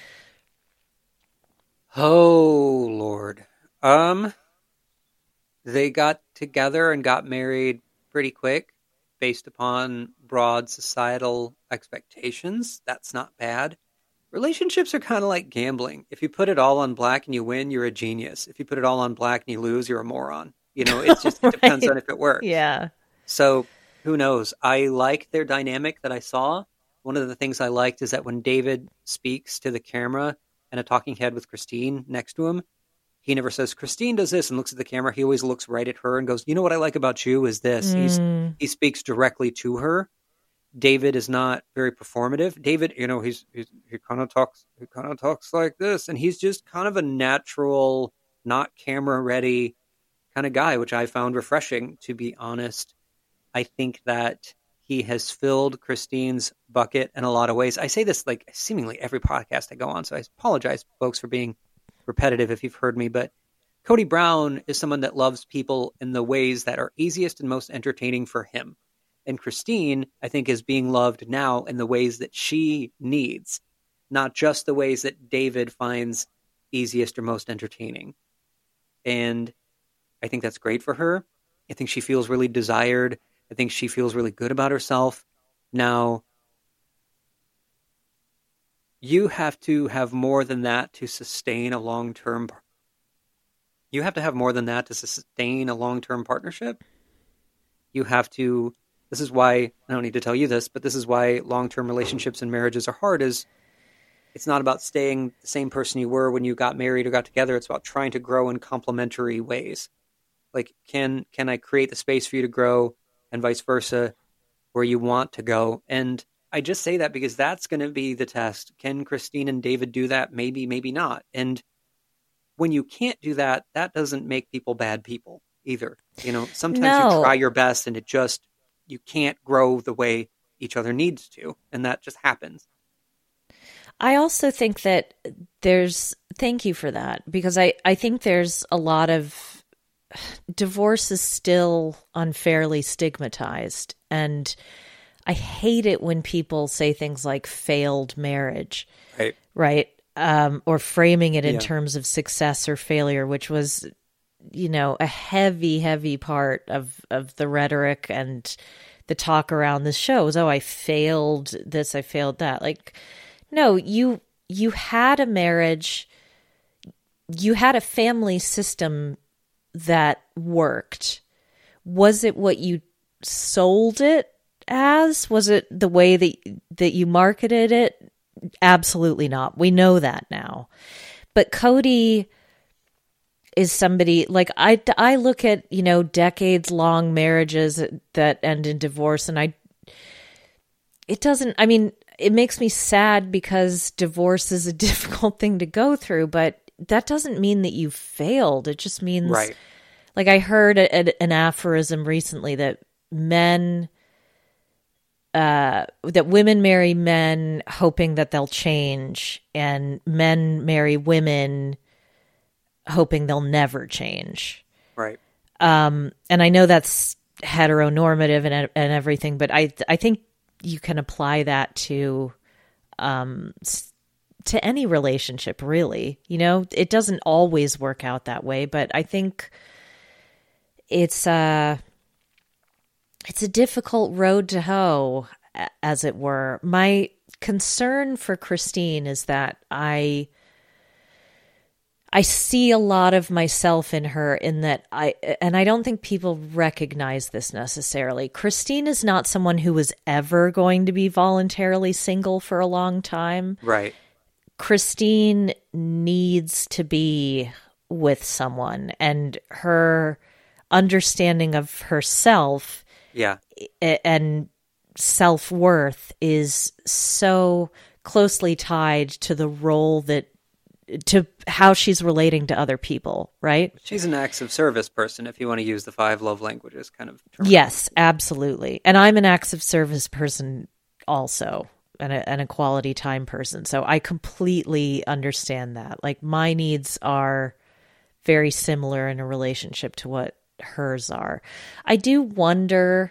Oh, Lord. Um, they got together and got married pretty quick based upon broad societal expectations. That's not bad. Relationships are kind of like gambling. If you put it all on black and you win, you're a genius. If you put it all on black and you lose, you're a moron. You know, it just it depends
Right.
on if it works.
Yeah.
So Who knows? I like their dynamic that I saw. One of the things I liked is that when David speaks to the camera and a talking head with Christine next to him, he never says, Christine does this, and looks at the camera. He always looks right at her and goes, you know what I like about you is this.
Mm.
He's, he speaks directly to her. David is not very performative. David, you know, he's, he's he kind of talks, he kind of talks like this, and he's just kind of a natural, not camera ready kind of guy, which I found refreshing, to be honest. I think that he has filled Christine's bucket in a lot of ways. I say this like seemingly every podcast I go on, so I apologize, folks, for being repetitive if you've heard me, but Kody Brown is someone that loves people in the ways that are easiest and most entertaining for him. And Christine, I think, is being loved now in the ways that she needs, not just the ways that David finds easiest or most entertaining. And I think that's great for her. I think she feels really desired. I think she feels really good about herself. Now, you have to have more than that to sustain a long-term. You have to have more than that to sustain a long-term partnership. You have to. This is why I don't need to tell you this, but this is why long-term relationships and marriages are hard. Is it's not about staying the same person you were when you got married or got together. It's about trying to grow in complementary ways. Like, can can I create the space for you to grow, and vice versa, where you want to go? And I just say that because that's going to be the test. Can Christine and David do that? Maybe, maybe not. And when you can't do that, that doesn't make people bad people either. You know, sometimes
No.
you try your best and it just, you can't grow the way each other needs to. And that just happens.
I also think that there's, thank you for that, because I, I think there's a lot of, divorce is still unfairly stigmatized. And I hate it when people say things like failed marriage,
Right.
right? Um, or framing it in
Yeah.
terms of success or failure, which was, you know, a heavy, heavy part of, of the rhetoric and the talk around this show was, oh, I failed this, I failed that. Like, no, you you had a marriage, you had a family system that worked. Was it what you sold it as? Was it the way that that you marketed it? Absolutely not. We know that now. But Kody is somebody, like, I, I look at, you know, decades long marriages that end in divorce, and I, it doesn't, I mean, it makes me sad because divorce is a difficult thing to go through, but that doesn't mean that you failed. It just means,
Right.
like, I heard a, a, an aphorism recently that men, uh, that women marry men hoping that they'll change, and men marry women hoping they'll never change.
Right.
Um, and I know that's heteronormative and and everything, but I I think you can apply that to um to any relationship, really. You know, it doesn't always work out that way, but I think it's uh it's a difficult road to hoe, as it were. My concern for Christine is that I I see a lot of myself in her, in that I, and I don't think people recognize this necessarily. Christine is not someone who was ever going to be voluntarily single for a long time.
Right.
Christine needs to be with someone, and her understanding of herself
Yeah.
and self-worth is so closely tied to the role that, to how she's relating to other people, right?
She's an acts of service person, if you want to use the five love languages kind of term.
Yes, absolutely. And I'm an acts of service person also, and a, an equality time person. So I completely understand that. Like, my needs are very similar in a relationship to what hers are. I do wonder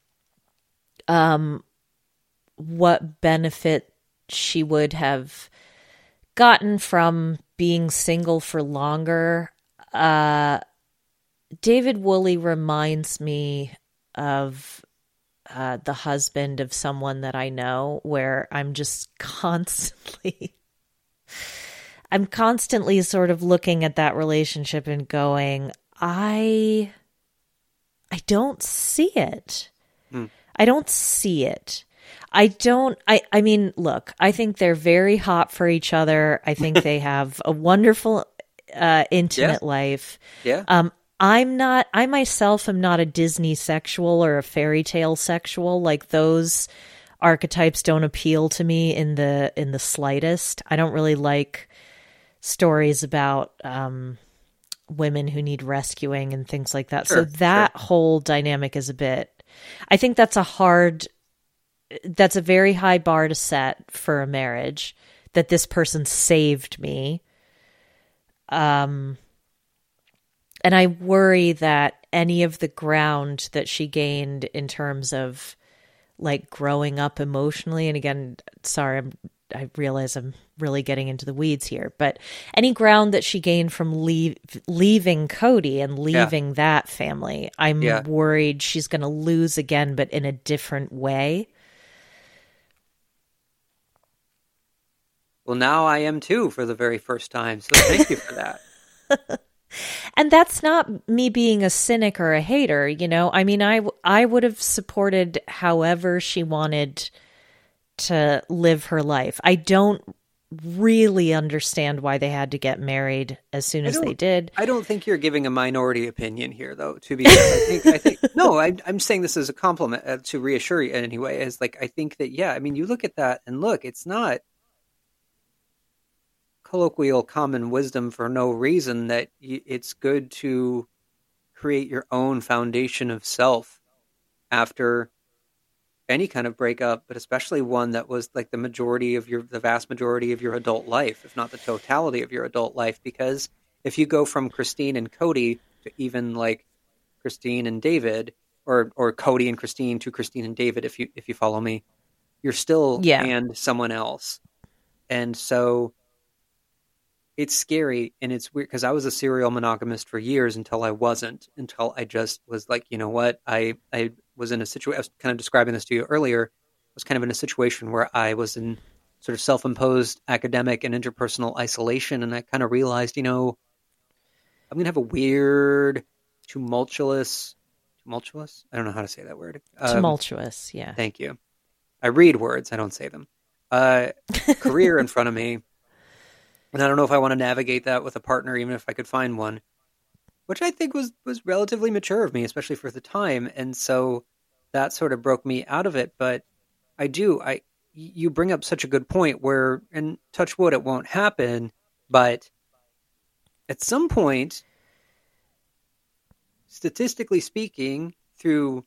um, what benefit she would have gotten from being single for longer. Uh, David Woolley reminds me of uh, the husband of someone that I know, where I'm just constantly, I'm constantly sort of looking at that relationship and going, I, I don't see it.
Hmm.
I don't see it. I don't, I, I mean, look, I think they're very hot for each other. I think they have a wonderful, uh, intimate
yeah.
life.
Yeah.
Um, I'm not, I myself am not a Disney sexual or a fairy tale sexual. Like those archetypes don't appeal to me in the, in the slightest. I don't really like stories about, um, women who need rescuing and things like that.
Sure,
so that
sure.
whole dynamic is a bit, I think that's a hard, that's a very high bar to set for a marriage, that this person saved me. Um, and I worry that any of the ground that she gained in terms of like growing up emotionally, and again, sorry, I'm, I realize I'm really getting into the weeds here, but any ground that she gained from leave, leaving Cody and leaving yeah. that family, I'm yeah. worried she's going to lose again, but in a different way.
Well, now I am too for the very first time. So thank you for that.
And that's not me being a cynic or a hater. You know, I mean, I, I would have supported however she wanted to live her life. I don't really understand why they had to get married as soon as they did.
I don't think you're giving a minority opinion here, though, to be honest. I think, I think, no, I, I'm saying this as a compliment uh, to reassure you anyway, is like, I think that, yeah, I mean, you look at that and look, it's not colloquial common wisdom for no reason that y- it's good to create your own foundation of self after any kind of breakup, but especially one that was like the majority of your, the vast majority of your adult life, if not the totality of your adult life. Because if you go from Christine and Cody to even like Christine and David, or or Cody and Christine to Christine and David, if you if you follow me, you're still
yeah.
and someone else. And so it's scary, and it's weird because I was a serial monogamist for years until I wasn't, until I just was like, you know what, I, I was in a situation, I was kind of describing this to you earlier, I was kind of in a situation where I was in sort of self-imposed academic and interpersonal isolation, and I kind of realized, you know, I'm going to have a weird, tumultuous, tumultuous? I don't know how to say that word. Um,
tumultuous, yeah.
Thank you. I read words, I don't say them. Uh, career in front of me. And I don't know if I want to navigate that with a partner, even if I could find one, which I think was, was relatively mature of me, especially for the time. And so that sort of broke me out of it. But I do, I, you bring up such a good point where, and touch wood, it won't happen. But at some point, statistically speaking, through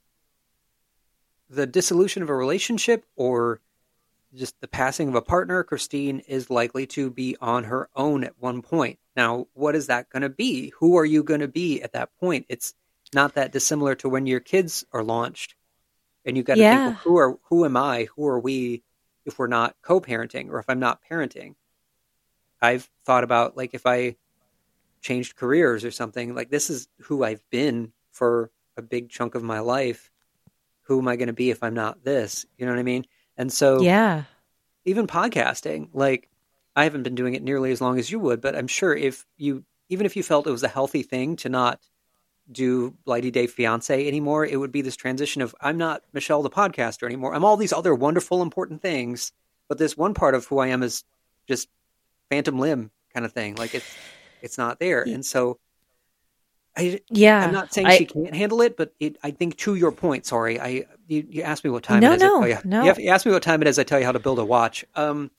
the dissolution of a relationship or just the passing of a partner, Christine is likely to be on her own at one point. Now, what is that going to be? Who are you going to be at that point? It's not that dissimilar to when your kids are launched. And you've got to
yeah.
think, well, who are, who am I? Who are we if we're not co-parenting or if I'm not parenting? I've thought about, like, if I changed careers or something, like, this is who I've been for a big chunk of my life. Who am I going to be if I'm not this? You know what I mean? And so
yeah,
even podcasting, like, I haven't been doing it nearly as long as you would, but I'm sure if you, even if you felt it was a healthy thing to not do Blighty Day Fiance anymore, it would be this transition of, I'm not Michelle the podcaster anymore. I'm all these other wonderful, important things, but this one part of who I am is just phantom limb kind of thing. Like, it's, it's not there. And so I,
yeah,
I'm not saying
I,
she can't handle it, but it, I think to your point, sorry, I, you, you asked me what time
no,
it is.
No,
I tell you,
no,
you, you asked me what time it is. I tell you how to build a watch. Um,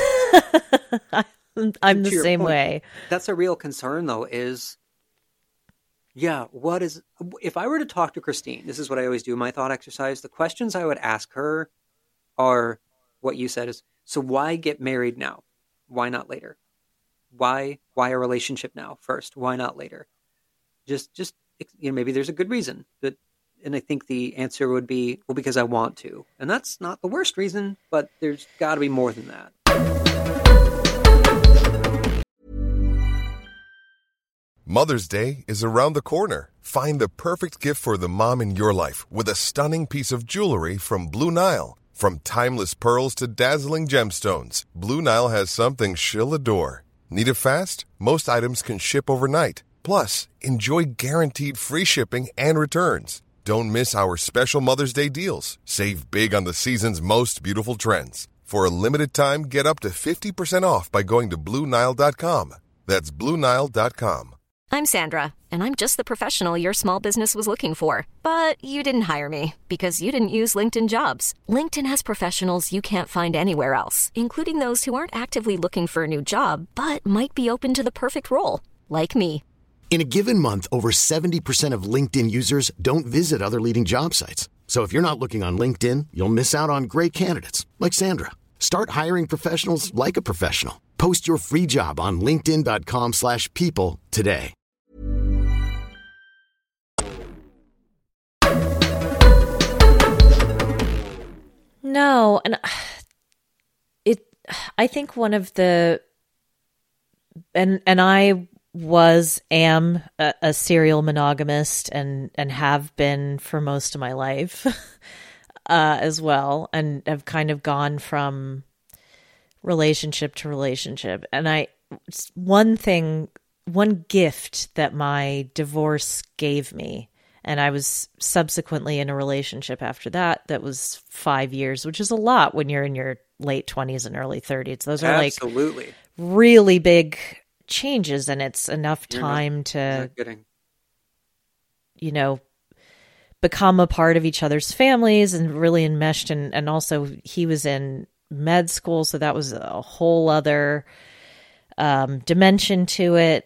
I'm the same point, way.
That's a real concern, though, is, yeah, what is, if I were to talk to Christine, this is what I always do, my thought exercise, the questions I would ask her are what you said is, so why get married now? Why not later? Why, why a relationship now first? Why not later? Just, just, you know, maybe there's a good reason, but, and I think the answer would be, well, because I want to. And that's not the worst reason, but there's got to be more than that.
Mother's Day is around the corner. Find the perfect gift for the mom in your life with a stunning piece of jewelry from Blue Nile. From timeless pearls to dazzling gemstones, Blue Nile has something she'll adore. Need it fast? Most items can ship overnight. Plus, enjoy guaranteed free shipping and returns. Don't miss our special Mother's Day deals. Save big on the season's most beautiful trends. For a limited time, get up to fifty percent off by going to Blue Nile dot com. That's Blue Nile dot com.
I'm Sandra, and I'm just the professional your small business was looking for. But you didn't hire me because you didn't use LinkedIn Jobs. LinkedIn has professionals you can't find anywhere else, including those who aren't actively looking for a new job, but might be open to the perfect role, like me.
In a given month, over seventy percent of LinkedIn users don't visit other leading job sites. So if you're not looking on LinkedIn, you'll miss out on great candidates like Sandra. Start hiring professionals like a professional. Post your free job on linkedin dot com slash people today.
No, and it I think one of the and and I was am a, a serial monogamist and and have been for most of my life uh as well, and have kind of gone from relationship to relationship. And I one thing one gift that my divorce gave me, and I was subsequently in a relationship after that that was five years, which is a lot when you're in your late twenties and early thirties. Those are
Absolutely.
like really big changes, and it's enough time
not,
to,
kidding.
you know, become a part of each other's families and really enmeshed. And, and also he was in med school, so that was a whole other um, dimension to it.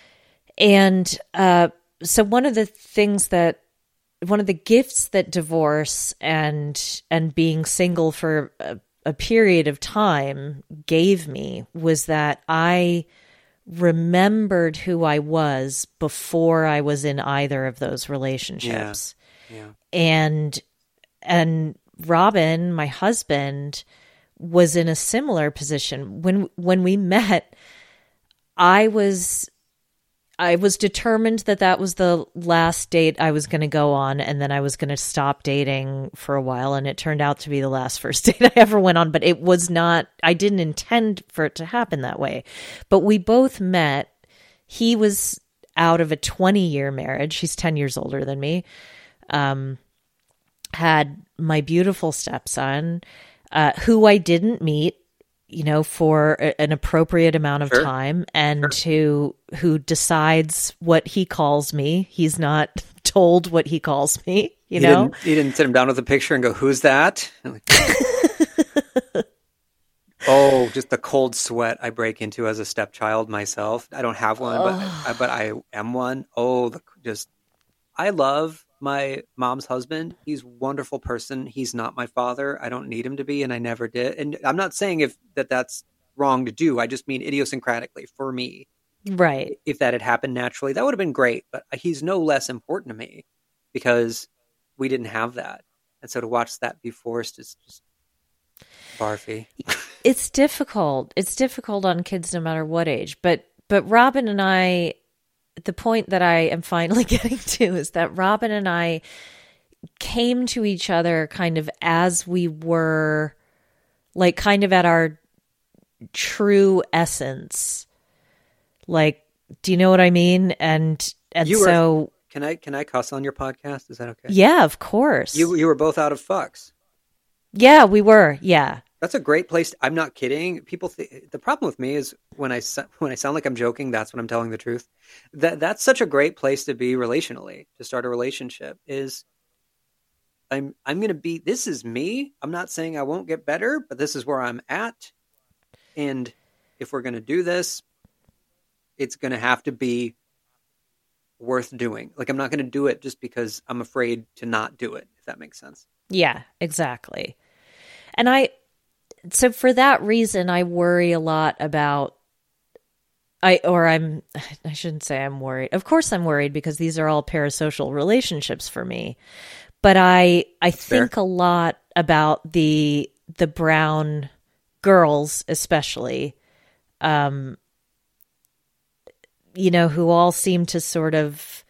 And uh, so one of the things that, one of the gifts that divorce and and being single for a, a period of time gave me was that I remembered who I was before I was in either of those relationships.
Yeah. Yeah.
And and Robin, my husband, was in a similar position. When when we met, I was I was determined that that was the last date I was going to go on, and then I was going to stop dating for a while, and it turned out to be the last first date I ever went on, but it was not, I didn't intend for it to happen that way. But we both met. He was out of a twenty-year marriage. He's ten years older than me. Um, had my beautiful stepson, uh, who I didn't meet, you know, for a, an appropriate amount of
Sure.
time, and
Sure.
who who decides what he calls me. He's not told what he calls me, you,
You
know?
didn't, you didn't sit him down with a picture and go, "Who's that?" Like, oh, just the cold sweat I break into as a stepchild myself. I don't have one, but I, but I am one. Oh, the, just I love my mom's husband. He's a wonderful person. He's not my father. I don't need him to be, and I never did. And I'm not saying if that that's wrong to do. I just mean idiosyncratically for me.
Right.
If that had happened naturally, that would have been great. But he's no less important to me because we didn't have that. And so to watch that be forced is just barfy.
It's difficult. It's difficult on kids no matter what age. But but Robin and I, the point that I am finally getting to is that Robin and I came to each other kind of as we were, like kind of at our true essence. Like, do you know what I mean? And and
You were-
so
Can I can I cuss on your podcast? Is that okay?
yeah, of course.
You you were both out of fucks.
yeah, we were. Yeah.
That's a great place. To, I'm not kidding. People th- the problem with me is when I sa- when I sound like I'm joking, that's when I'm telling the truth. That that's such a great place to be relationally, to start a relationship is I'm I'm going to be this is me. I'm not saying I won't get better, but this is where I'm at. And if we're going to do this, it's going to have to be worth doing. Like I'm not going to do it just because I'm afraid to not do it, if that makes sense.
Yeah, exactly. And I, so for that reason, I worry a lot about, I, or I'm, I shouldn't say I'm worried. Of course I'm worried because these are all parasocial relationships for me. But I, I think
Fair.
a lot about the, the brown girls, especially, um, you know, who all seem to sort of,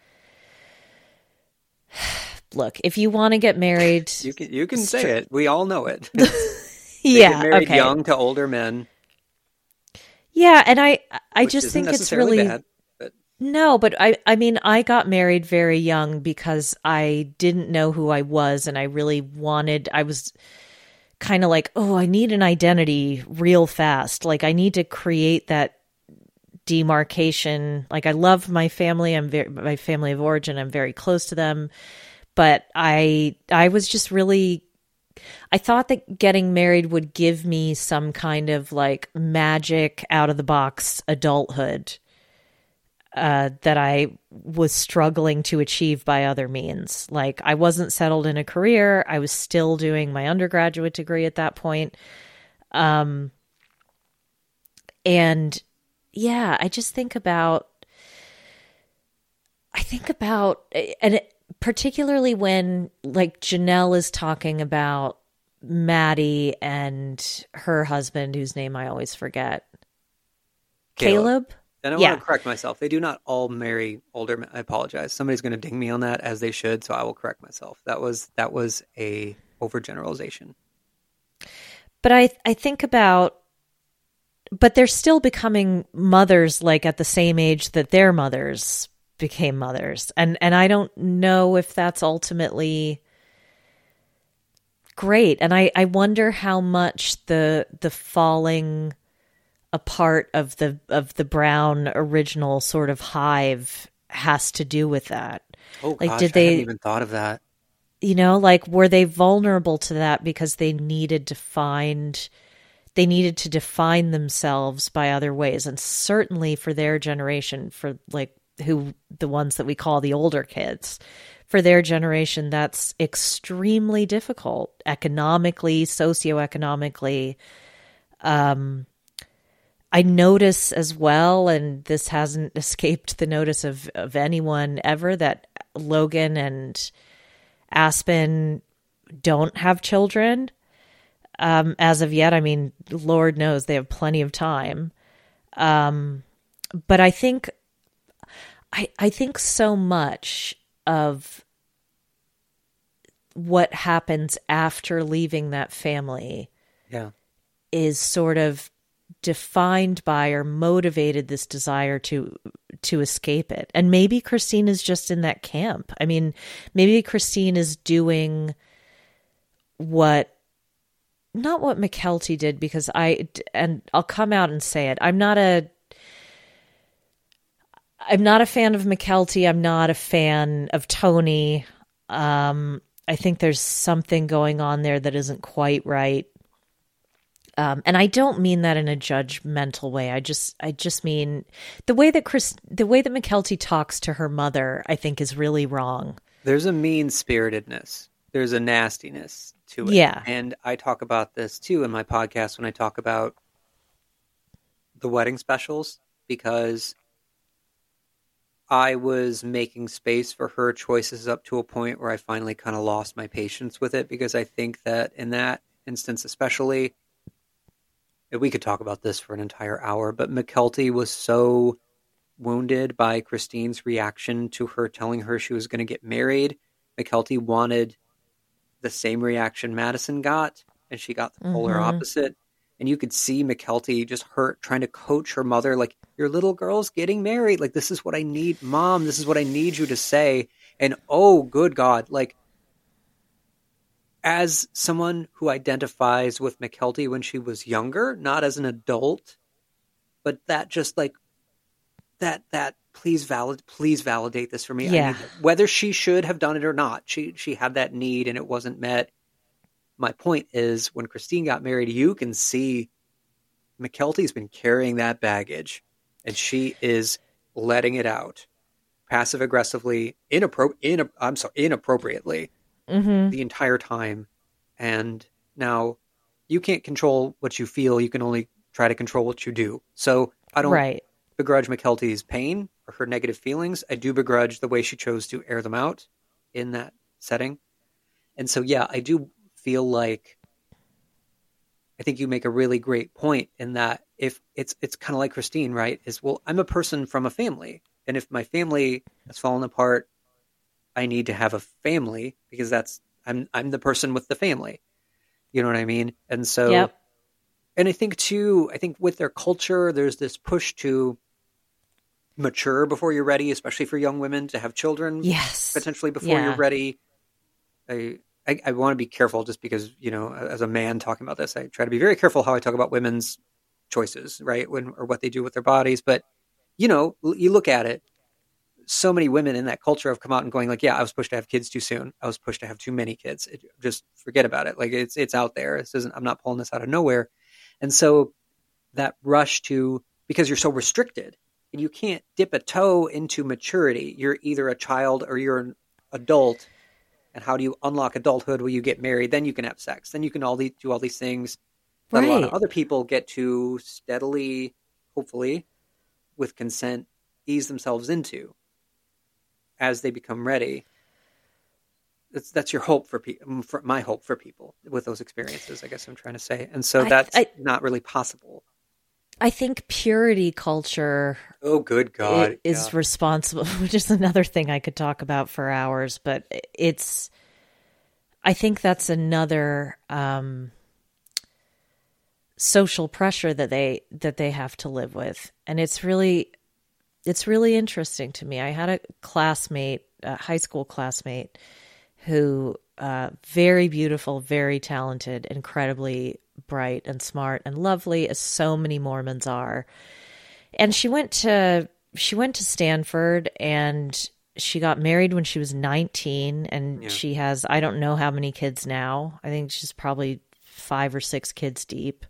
look, if you want to get married,
You can you can say it. We all know it.
yeah,
Get married
okay.
young to older men.
Yeah, and I I
Which
just
isn't
think it's
necessarily
really
bad, but
No, but I, I mean, I got married very young because I didn't know who I was, and I really wanted, I was kind of like, oh, I need an identity real fast. Like, I need to create that demarcation. Like, I love my family. I'm very, my family of origin. I'm very close to them. But I, I was just really, I thought that getting married would give me some kind of like magic out of the box adulthood uh, that I was struggling to achieve by other means. Like, I wasn't settled in a career. I was still doing my undergraduate degree at that point. Um, and yeah, I just think about, I think about, and it, particularly when like Janelle is talking about Maddie and her husband, whose name I always forget. Caleb?
Caleb? And I
yeah.
want to correct myself. They do not all marry older men. I apologize. Somebody's going to ding me on that, as they should, so I will correct myself. That was that was a overgeneralization.
But I I think about, but they're still becoming mothers like at the same age that their mothers became mothers. And and I don't know if that's ultimately great. And I, I wonder how much the the falling apart of the of the Brown original sort of hive has to do with that.
Oh
like
gosh,
did they
I hadn't even thought of that.
You know, like, were they vulnerable to that because they needed to find they needed to define themselves by other ways? And certainly for their generation, for like who the ones that we call the older kids, for their generation, that's extremely difficult economically, socioeconomically. Um, I notice as well, and this hasn't escaped the notice of, of anyone ever, that Logan and Aspen don't have children um, as of yet. I mean, Lord knows they have plenty of time. Um, but I think, I, I think so much of what happens after leaving that family
yeah.
is sort of defined by or motivated this desire to to escape it. And maybe Christine is just in that camp. I mean, maybe Christine is doing what, not what Mykelti did, because I, and I'll come out and say it, I'm not a, I'm not a fan of Mykelti. I'm not a fan of Tony. Um, I think there's something going on there that isn't quite right. Um, and I don't mean that in a judgmental way. I just, I just mean the way that Chris, the way that Mykelti talks to her mother, I think is really wrong.
There's a mean-spiritedness. There's a nastiness to it.
Yeah.
And I talk about this too in my podcast when I talk about the wedding specials, because I was making space for her choices up to a point where I finally kind of lost my patience with it, because I think that in that instance especially, we could talk about this for an entire hour, but Mykelti was so wounded by Christine's reaction to her telling her she was going to get married. Mykelti wanted the same reaction Madison got, and she got the polar
Mm-hmm.
opposite. And you could see Mykelti just hurt, trying to coach her mother, like, your little girl's getting married. Like, this is what I need, Mom. This is what I need you to say. And oh, good God, like, as someone who identifies with Mykelti when she was younger, not as an adult, but that just like that, that please valid, please validate this for me.
Yeah.
I need, whether she should have done it or not, she, she had that need and it wasn't met. My point is, when Christine got married, you can see Mykelti's been carrying that baggage, and she is letting it out passive aggressively, inappro- in, I'm sorry, inappropriately.
Mm-hmm.
The entire time. And now you can't control what you feel. You can only try to control what you do. So I don't
Right.
begrudge Mykelti's pain or her negative feelings. I do begrudge the way she chose to air them out in that setting. And so, yeah, I do feel like, I think you make a really great point in that if it's, it's kind of like Christine, right? Is, well, I'm a person from a family. And if my family has fallen apart, I need to have a family, because that's, I'm, I'm the person with the family. You know what I mean? And so,
Yep.
and I think too, I think with their culture, there's this push to mature before you're ready, especially for young women to have children.
Yes.
Potentially before
Yeah.
you're ready. I, I, I want to be careful just because, you know, as a man talking about this, I try to be very careful how I talk about women's choices, right? When, or what they do with their bodies. But, you know, you look at it, so many women in that culture have come out and going like, yeah, I was pushed to have kids too soon. I was pushed to have too many kids. It, just forget about it. Like it's, it's out there. This isn't, I'm not pulling this out of nowhere. And so that rush to, because you're so restricted and you can't dip a toe into maturity. You're either a child or you're an adult. And how do you unlock adulthood? Well, you get married, then you can have sex. Then you can all these, do all these things that
Right.
a lot of other people get to steadily, hopefully, with consent, ease themselves into as they become ready. That's that's your hope for people, for my hope for people with those experiences, I guess I'm trying to say. And so
I-
that's
I-
not really possible.
I think purity culture
Oh, good God.
i- is
Yeah.
responsible, which is another thing I could talk about for hours, but it's, I think that's another um, social pressure that they, that they have to live with. And it's really, it's really interesting to me. I had a classmate, a high school classmate who, uh, very beautiful, very talented, incredibly bright and smart and lovely, as so many Mormons are. And she went to she went to Stanford, and she got married when she was nineteen, and
Yeah.
she has, I don't know how many kids now. I think she's probably five or six kids deep.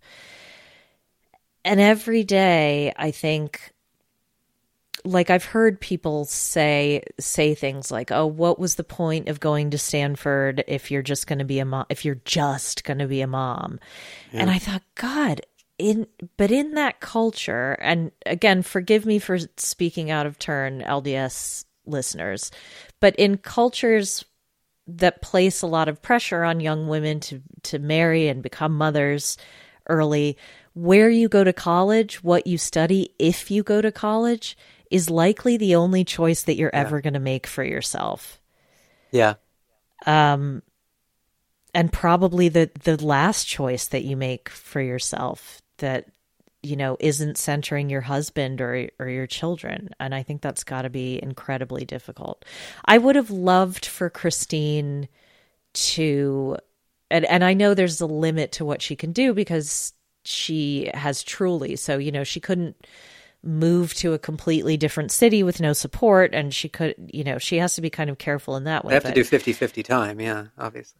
And every day I think, like I've heard people say say things like, "Oh, what was the point of going to Stanford if you're just going to be a mom? If you're just going to be a mom?"
Yeah.
And I thought, God, in but in that culture, and again, forgive me for speaking out of turn, L D S listeners, but in cultures that place a lot of pressure on young women to to marry and become mothers early, where you go to college, what you study, if you go to college, is likely the only choice that you're
Yeah.
ever going to make for yourself.
Yeah.
Um, and probably the, the last choice that you make for yourself that, you know, isn't centering your husband or, or your children. And I think that's got to be incredibly difficult. I would have loved for Christine to, and, and I know there's a limit to what she can do because she has truly, so, you know, she couldn't move to a completely different city with no support, and she could, you know, she has to be kind of careful in that way.
They have
but
to do fifty-fifty time, yeah, obviously.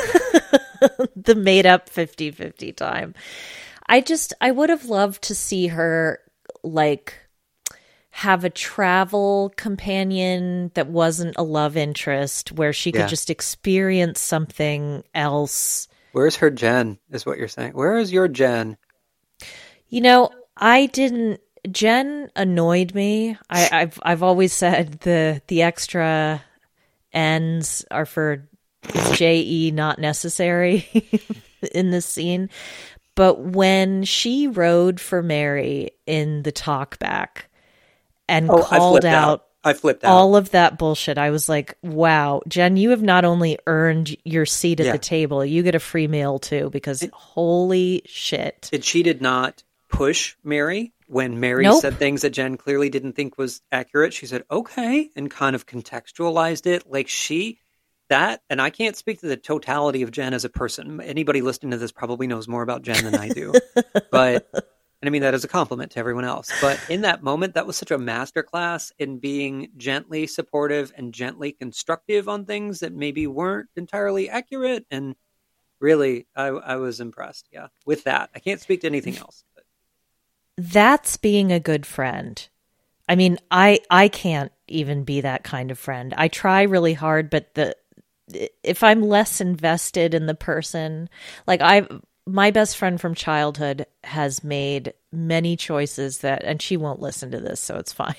the made up fifty-fifty time. I just, I would have loved to see her like have a travel companion that wasn't a love interest, where she could
Yeah.
just experience something else.
Where's her Jen, is what you're saying. Where is your Jen?
You know, I didn't, Jen annoyed me. I, I've I've always said the the extra N's are for J E not necessary in this scene. But when she rode for Mary in the talkback and
Oh, I
called
flipped
out,
out. I flipped out.
all of that bullshit, I was like, wow, Jen, you have not only earned your seat at
Yeah.
the table, you get a free meal too, because holy shit.
And she did not push Mary when Mary
Nope.
said things that Jen clearly didn't think was accurate. She said, okay, and kind of contextualized it. Like she, that, and I can't speak to the totality of Jen as a person. Anybody listening to this probably knows more about Jen than I do. But, and I mean that as a compliment to everyone else. But in that moment, that was such a masterclass in being gently supportive and gently constructive on things that maybe weren't entirely accurate. And really, I, I was impressed. Yeah, with that. I can't speak to anything else. But.
That's being a good friend. I mean, I I can't even be that kind of friend. I try really hard, but the if I'm less invested in the person, like I my best friend from childhood has made many choices that, and she won't listen to this, so it's fine.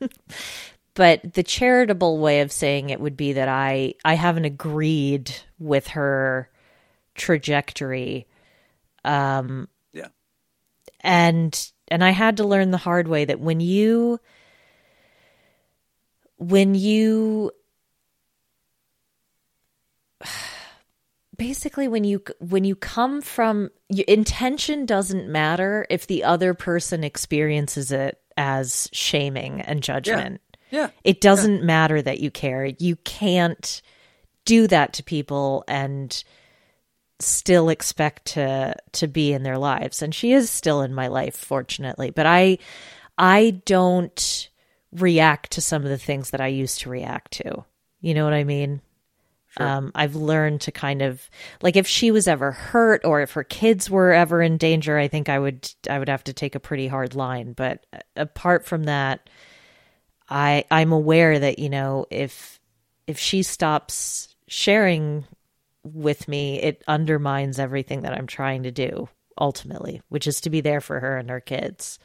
But the charitable way of saying it would be that I I haven't agreed with her trajectory. Um
Yeah.
And and I had to learn the hard way that when you when you basically when you when you come from your intention doesn't matter if the other person experiences it as shaming and judgment.
Yeah. yeah.
It doesn't yeah. matter that you care. You can't do that to people and still expect to to be in their lives. And she is still in my life, fortunately. But I I don't react to some of the things that I used to react to. You know what I mean? Sure. Um, I've learned to kind of, like, if she was ever hurt or if her kids were ever in danger, I think I would I would have to take a pretty hard line. But apart from that, I I'm aware that, you know, if if she stops sharing with me, it undermines everything that I'm trying to do ultimately, which is to be there for her and her kids.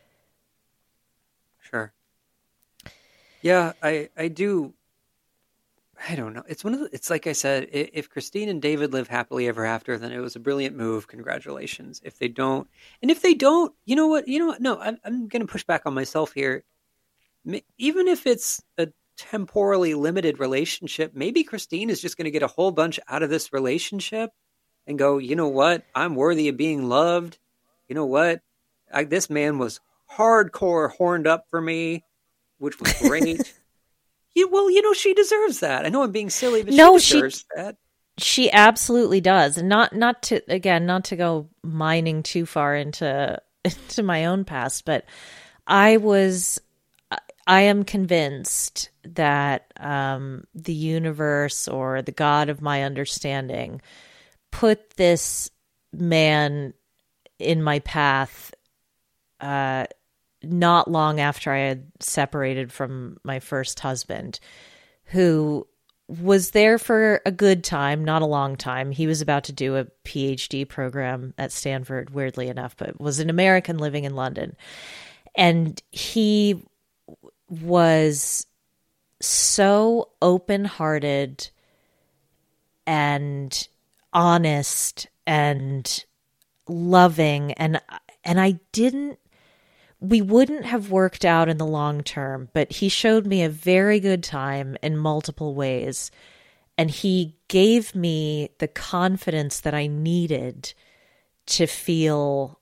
Sure. Yeah, I I do. I don't know. It's one of the, it's like I said, if Christine and David live happily ever after, then it was a brilliant move. Congratulations. If they don't, and if they don't, you know what, you know what? No, I'm, I'm going to push back on myself here. Even if it's a temporally limited relationship, maybe Christine is just going to get a whole bunch out of this relationship and go, you know what? I'm worthy of being loved. You know what? I, this man was hardcore horned up for me, which was great. Yeah, well, you know, she deserves that. I know I'm being silly, but
no,
she deserves
she,
that.
She absolutely does. And not not to again, not to go mining too far into into my own past, but I was I am convinced that um, the universe or the God of my understanding put this man in my path uh not long after I had separated from my first husband, who was there for a good time, not a long time. He was about to do a P H D program at Stanford, weirdly enough, but was an American living in London. And he was so open-hearted and honest and loving. And, and I didn't, we wouldn't have worked out in the long term, but he showed me a very good time in multiple ways. And he gave me the confidence that I needed to feel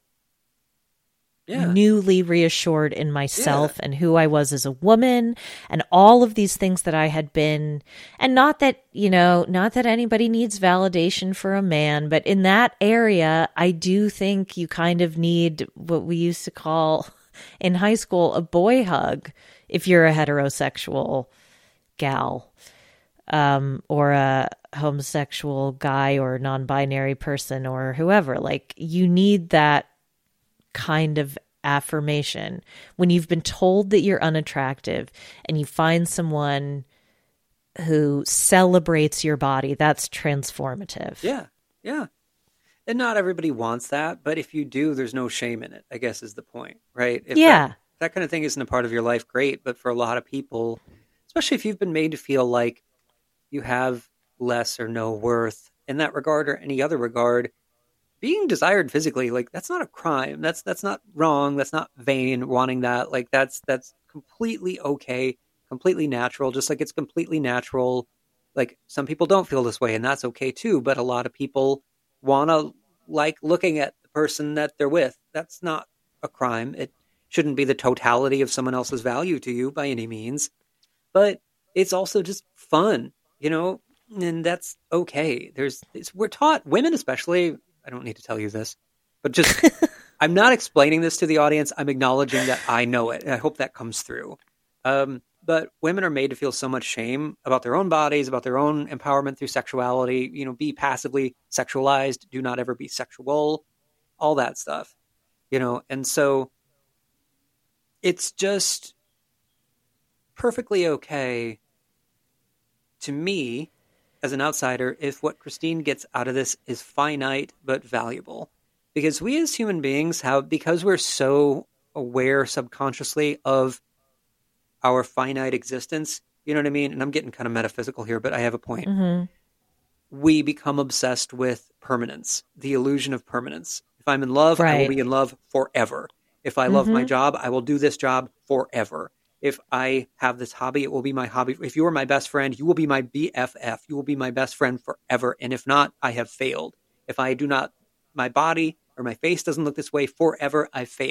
yeah. newly reassured in myself yeah. and who I was as a woman and all of these things that I had been. And not that, you know, not that anybody needs validation for a man, but in that area, I do think you kind of need what we used to call in high school a boy hug if you're a heterosexual gal um, or a homosexual guy or non-binary person or whoever. Like, you need that kind of affirmation when you've been told that you're unattractive and you find someone who celebrates your body. That's transformative.
Yeah, yeah. And not everybody wants that, but if you do, there's no shame in it, I guess is the point, right? If
yeah.
That, that kind of thing isn't a part of your life, great. But for a lot of people, especially if you've been made to feel like you have less or no worth in that regard or any other regard, being desired physically, like, that's not a crime. That's that's not wrong. That's not vain wanting that. Like, that's that's completely okay, completely natural, just like it's completely natural. Like, some people don't feel this way, and that's okay too. But a lot of people want to like looking at the person that they're with. That's not a crime. It shouldn't be the totality of someone else's value to you by any means. But it's also just fun, you know, and that's okay. There's it's, we're taught, women especially, I don't need to tell you this, but just, I'm not explaining this to the audience. I'm acknowledging that I know it, and I hope that comes through. Um, but women are made to feel so much shame about their own bodies, about their own empowerment through sexuality, you know, be passively sexualized, do not ever be sexual, all that stuff, you know, and so it's just perfectly okay to me as an outsider if what Christine gets out of this is finite but valuable. Because we as human beings have, because we're so aware subconsciously of our finite existence, you know what I mean? And I'm getting kind of metaphysical here, but I have a point.
Mm-hmm.
We become obsessed with permanence, the illusion of permanence. If I'm in love, right. I will be in love forever. If I love mm-hmm. my job, I will do this job forever. If I have this hobby, it will be my hobby. If you are my best friend, you will be my B F F. You will be my best friend forever. And if not, I have failed. If I do not, my body or my face doesn't look this way forever, I failed.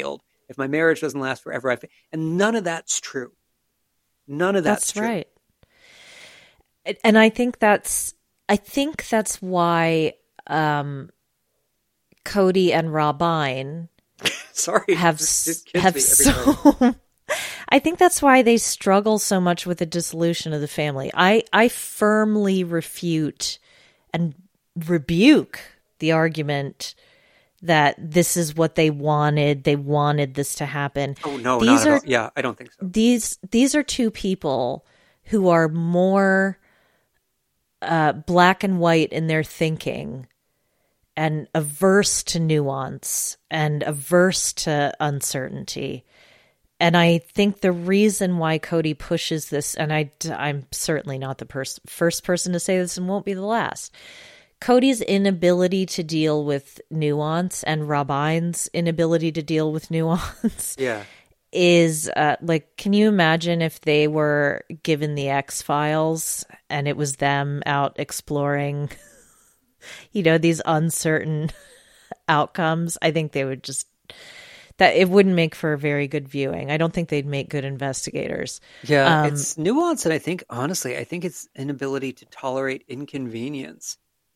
If my marriage doesn't last forever, I fa-. And none of that's true. None of that's,
that's
true.
right. And I think that's I think that's why um, Cody and Robyn
Sorry,
have
this, this
have
kills me every
so.
time.
I think that's why they struggle so much with the dissolution of the family. I I firmly refute and rebuke the argument that this is what they wanted. They wanted this to happen.
Oh no,
these
not
are
at all. Yeah, I don't think so.
These these are two people who are more uh, black and white in their thinking and averse to nuance and averse to uncertainty. And I think the reason why Cody pushes this, and I, I'm certainly not the pers- first person to say this and won't be the last, Cody's inability to deal with nuance and Robyn's inability to deal with nuance
yeah.
is uh, like, can you imagine if they were given the X-Files and it was them out exploring, you know, these uncertain outcomes? I think they would just, that it wouldn't make for a very good viewing. I don't think they'd make good investigators.
Yeah,
Um,
it's nuance, and I think, honestly, I think it's inability to tolerate inconvenience.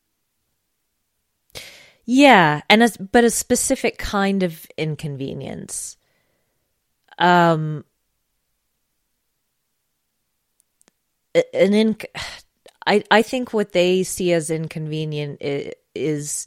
Yeah, and a, but a specific kind of inconvenience. Um, an in, I I think what they see as inconvenient is, is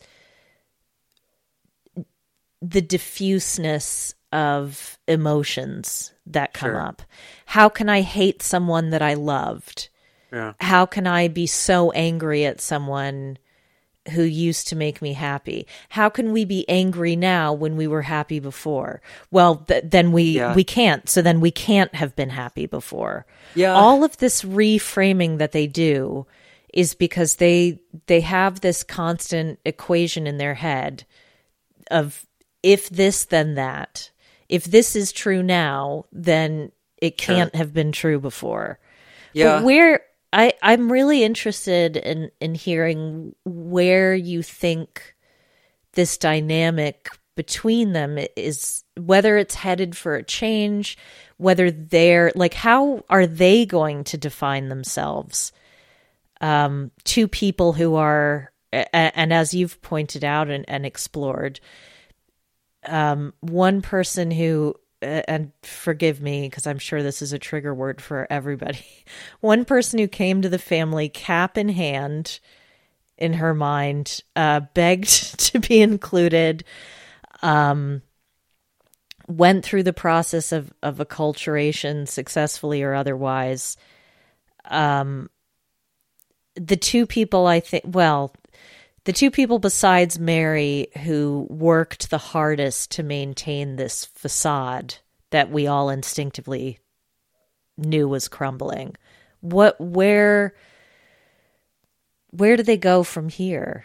the diffuseness of emotions that come
Sure.
up. How can I hate someone that I loved?
Yeah.
How can I be so angry at someone who used to make me happy? How can we be angry now when we were happy before? Well, th- then we,
Yeah.
we can't. So then we can't have been happy before.
Yeah.
All of this reframing that they do is because they they have this constant equation in their head of if this, then that. If this is true now, then it
Sure.
can't have been true before.
Yeah.
But where I, I'm really interested in, in hearing where you think this dynamic between them is, whether it's headed for a change, whether they're like, how are they going to define themselves? Um, two people who are, a- and as you've pointed out and, and explored, um, one person who, uh, and forgive me because I'm sure this is a trigger word for everybody. One person who came to the family cap in hand in her mind, uh, begged to be included, um, went through the process of, of acculturation successfully or otherwise. Um, the two people I think, well, the two people besides Mary who worked the hardest to maintain this facade that we all instinctively knew was crumbling. What, where, where do they go from here?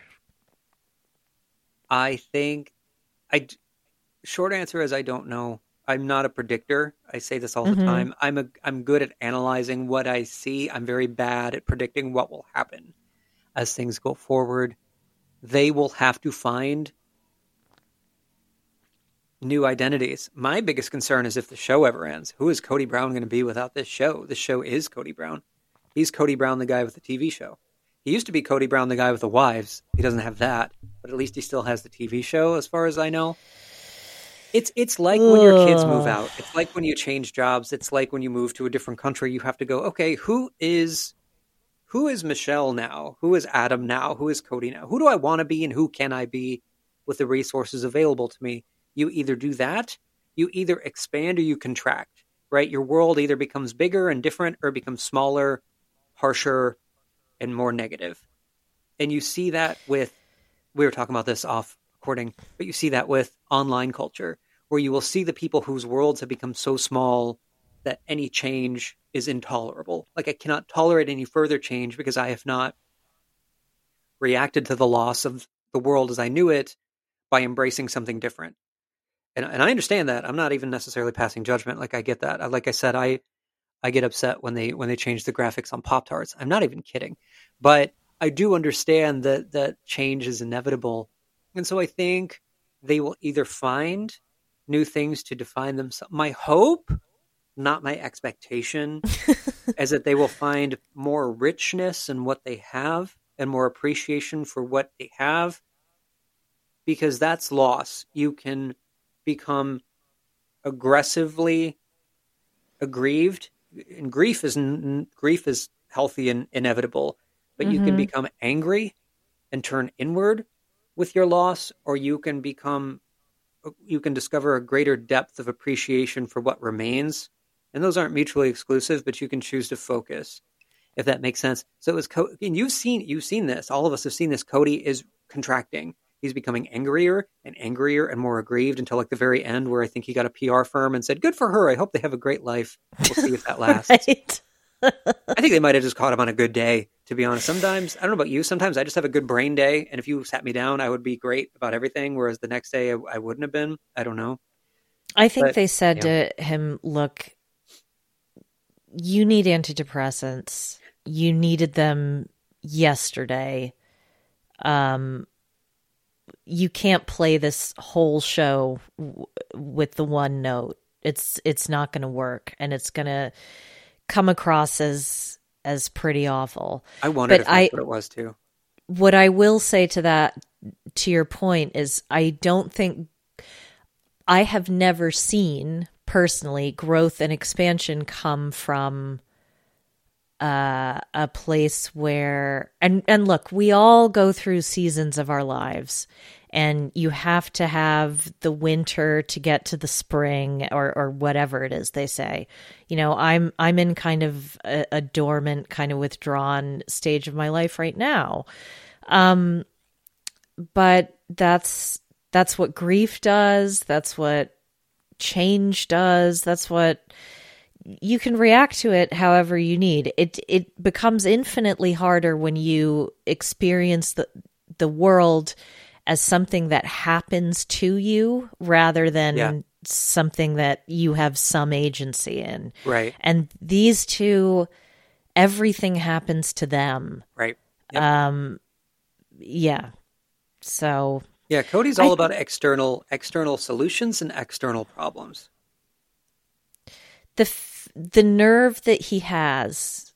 I think, I, short answer is I don't know. I'm not a predictor. I say this all the
Mhm.
time. I'm a, I'm good at analyzing what I see. I'm very bad at predicting what will happen as things go forward. They will have to find new identities. My biggest concern is if the show ever ends. Who is Cody Brown going to be without this show? This show is Cody Brown. He's Cody Brown, the guy with the T V show. He used to be Cody Brown, the guy with the wives. He doesn't have that, but at least he still has the T V show, as far as I know. It's it's like when your kids move out. It's like when you change jobs. It's like when you move to a different country. You have to go, okay, who is... Who is Michelle now? Who is Adam now? Who is Cody now? Who do I want to be and who can I be with the resources available to me? You either do that, you either expand or you contract, right? Your world either becomes bigger and different or becomes smaller, harsher, and more negative. And you see that with, we were talking about this off recording, but you see that with online culture, where you will see the people whose worlds have become so small that any change is intolerable. Like, I cannot tolerate any further change because I have not reacted to the loss of the world as I knew it by embracing something different. And and I understand that. I'm not even necessarily passing judgment. Like, I get that. I- Like I said, I I get upset when they when they change the graphics on Pop-Tarts. I'm not even kidding. But I do understand that that change is inevitable. And so I think they will either find new things to define themselves. My hope, not my expectation, is that they will find more richness in what they have and more appreciation for what they have, because that's loss. You can become aggressively aggrieved, and grief is grief is healthy and inevitable, but mm-hmm. you can become angry and turn inward with your loss, or you can become you can discover a greater depth of appreciation for what remains. And those aren't mutually exclusive, but you can choose to focus, if that makes sense. So it was, Co- and you've seen, you've seen this. All of us have seen this. Cody is contracting. He's becoming angrier and angrier and more aggrieved until like the very end, where I think he got a P R firm and said, "Good for her. I hope they have a great life. We'll see if that lasts."
Right.
I think they might have just caught him on a good day, to be honest. Sometimes, I don't know about you, sometimes I just have a good brain day, and if you sat me down, I would be great about everything, whereas the next day I, I wouldn't have been. I don't know.
I think
But,
they said
yeah.
to him, look, you need antidepressants. You needed them yesterday. Um, you can't play this whole show w- with the one note. It's it's not going to work, and it's going to come across as as pretty awful.
I wondered
But
if that's
I-
what it was too.
What I will say to that, to your point, is I don't think, I have never seen personally growth and expansion come from uh, a place where, and, and look, we all go through seasons of our lives, and you have to have the winter to get to the spring, or, or whatever it is they say. You know, I'm, I'm in kind of a, a dormant, kind of withdrawn stage of my life right now. Um, but that's, that's what grief does. That's what change does. That's what, you can react to it however you need. It it becomes infinitely harder when you experience the the world as something that happens to you rather than
Yeah.
something that you have some agency in.
Right.
And these two, everything happens to them.
Right. Yep.
Um, yeah. So
Yeah, Cody's all
I-
about external external solutions and external problems.
the f- the nerve that he has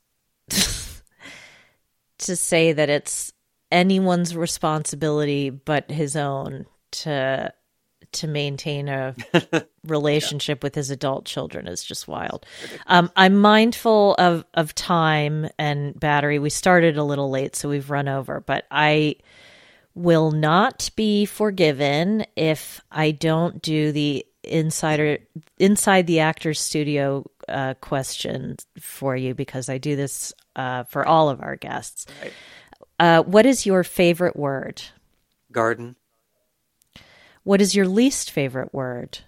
to say that it's anyone's responsibility but his own to to maintain a relationship with his adult children is just wild. Um, I'm mindful of of time and battery. We started a little late, so we've run over, but I will not be forgiven if I don't do the insider inside the actor's studio uh, question for you, because I do this uh, for all of our guests.
Right.
Uh, what is your favorite word?
Garden.
What is your least favorite word?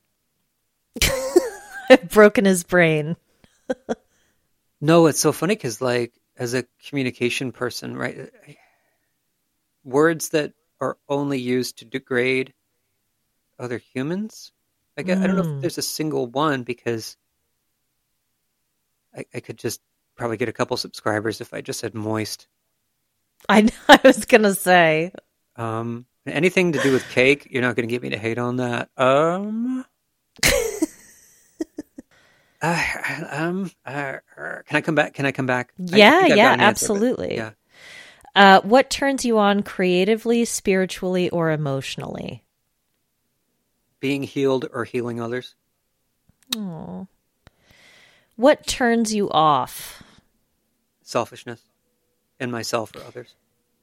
I've broken his brain.
No, it's so funny because, like, as a communication person, right, words that are only used to degrade other humans. Like, I, I don't know
Mm.
if there's a single one, because I, I could just probably get a couple subscribers if I just said moist.
I I was gonna say.
Um, anything to do with cake, you're not going to get me to hate on that. Um, uh, um, uh, can I come back? Can I come back? I
Yeah,
think I've
yeah,
got an answer, but-
absolutely.
yeah.
Uh, what turns you on creatively, spiritually, or emotionally?
Being healed or healing others.
Oh. What turns you off?
Selfishness in myself or others.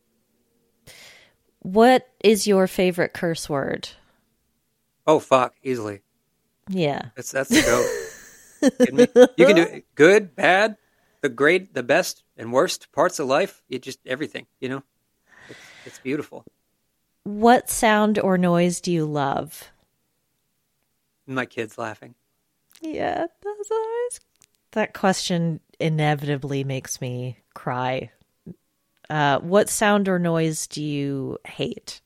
What is your favorite curse word?
Oh, fuck. Easily.
Yeah.
That's, that's the goat. Kidding me? You can do it. Good, bad, the great, the best and worst parts of life. You just, everything, you know? It's, it's beautiful.
What sound or noise do you love?
My kids laughing.
Yeah, that's always... That question inevitably makes me cry. Uh, what sound or noise do you hate?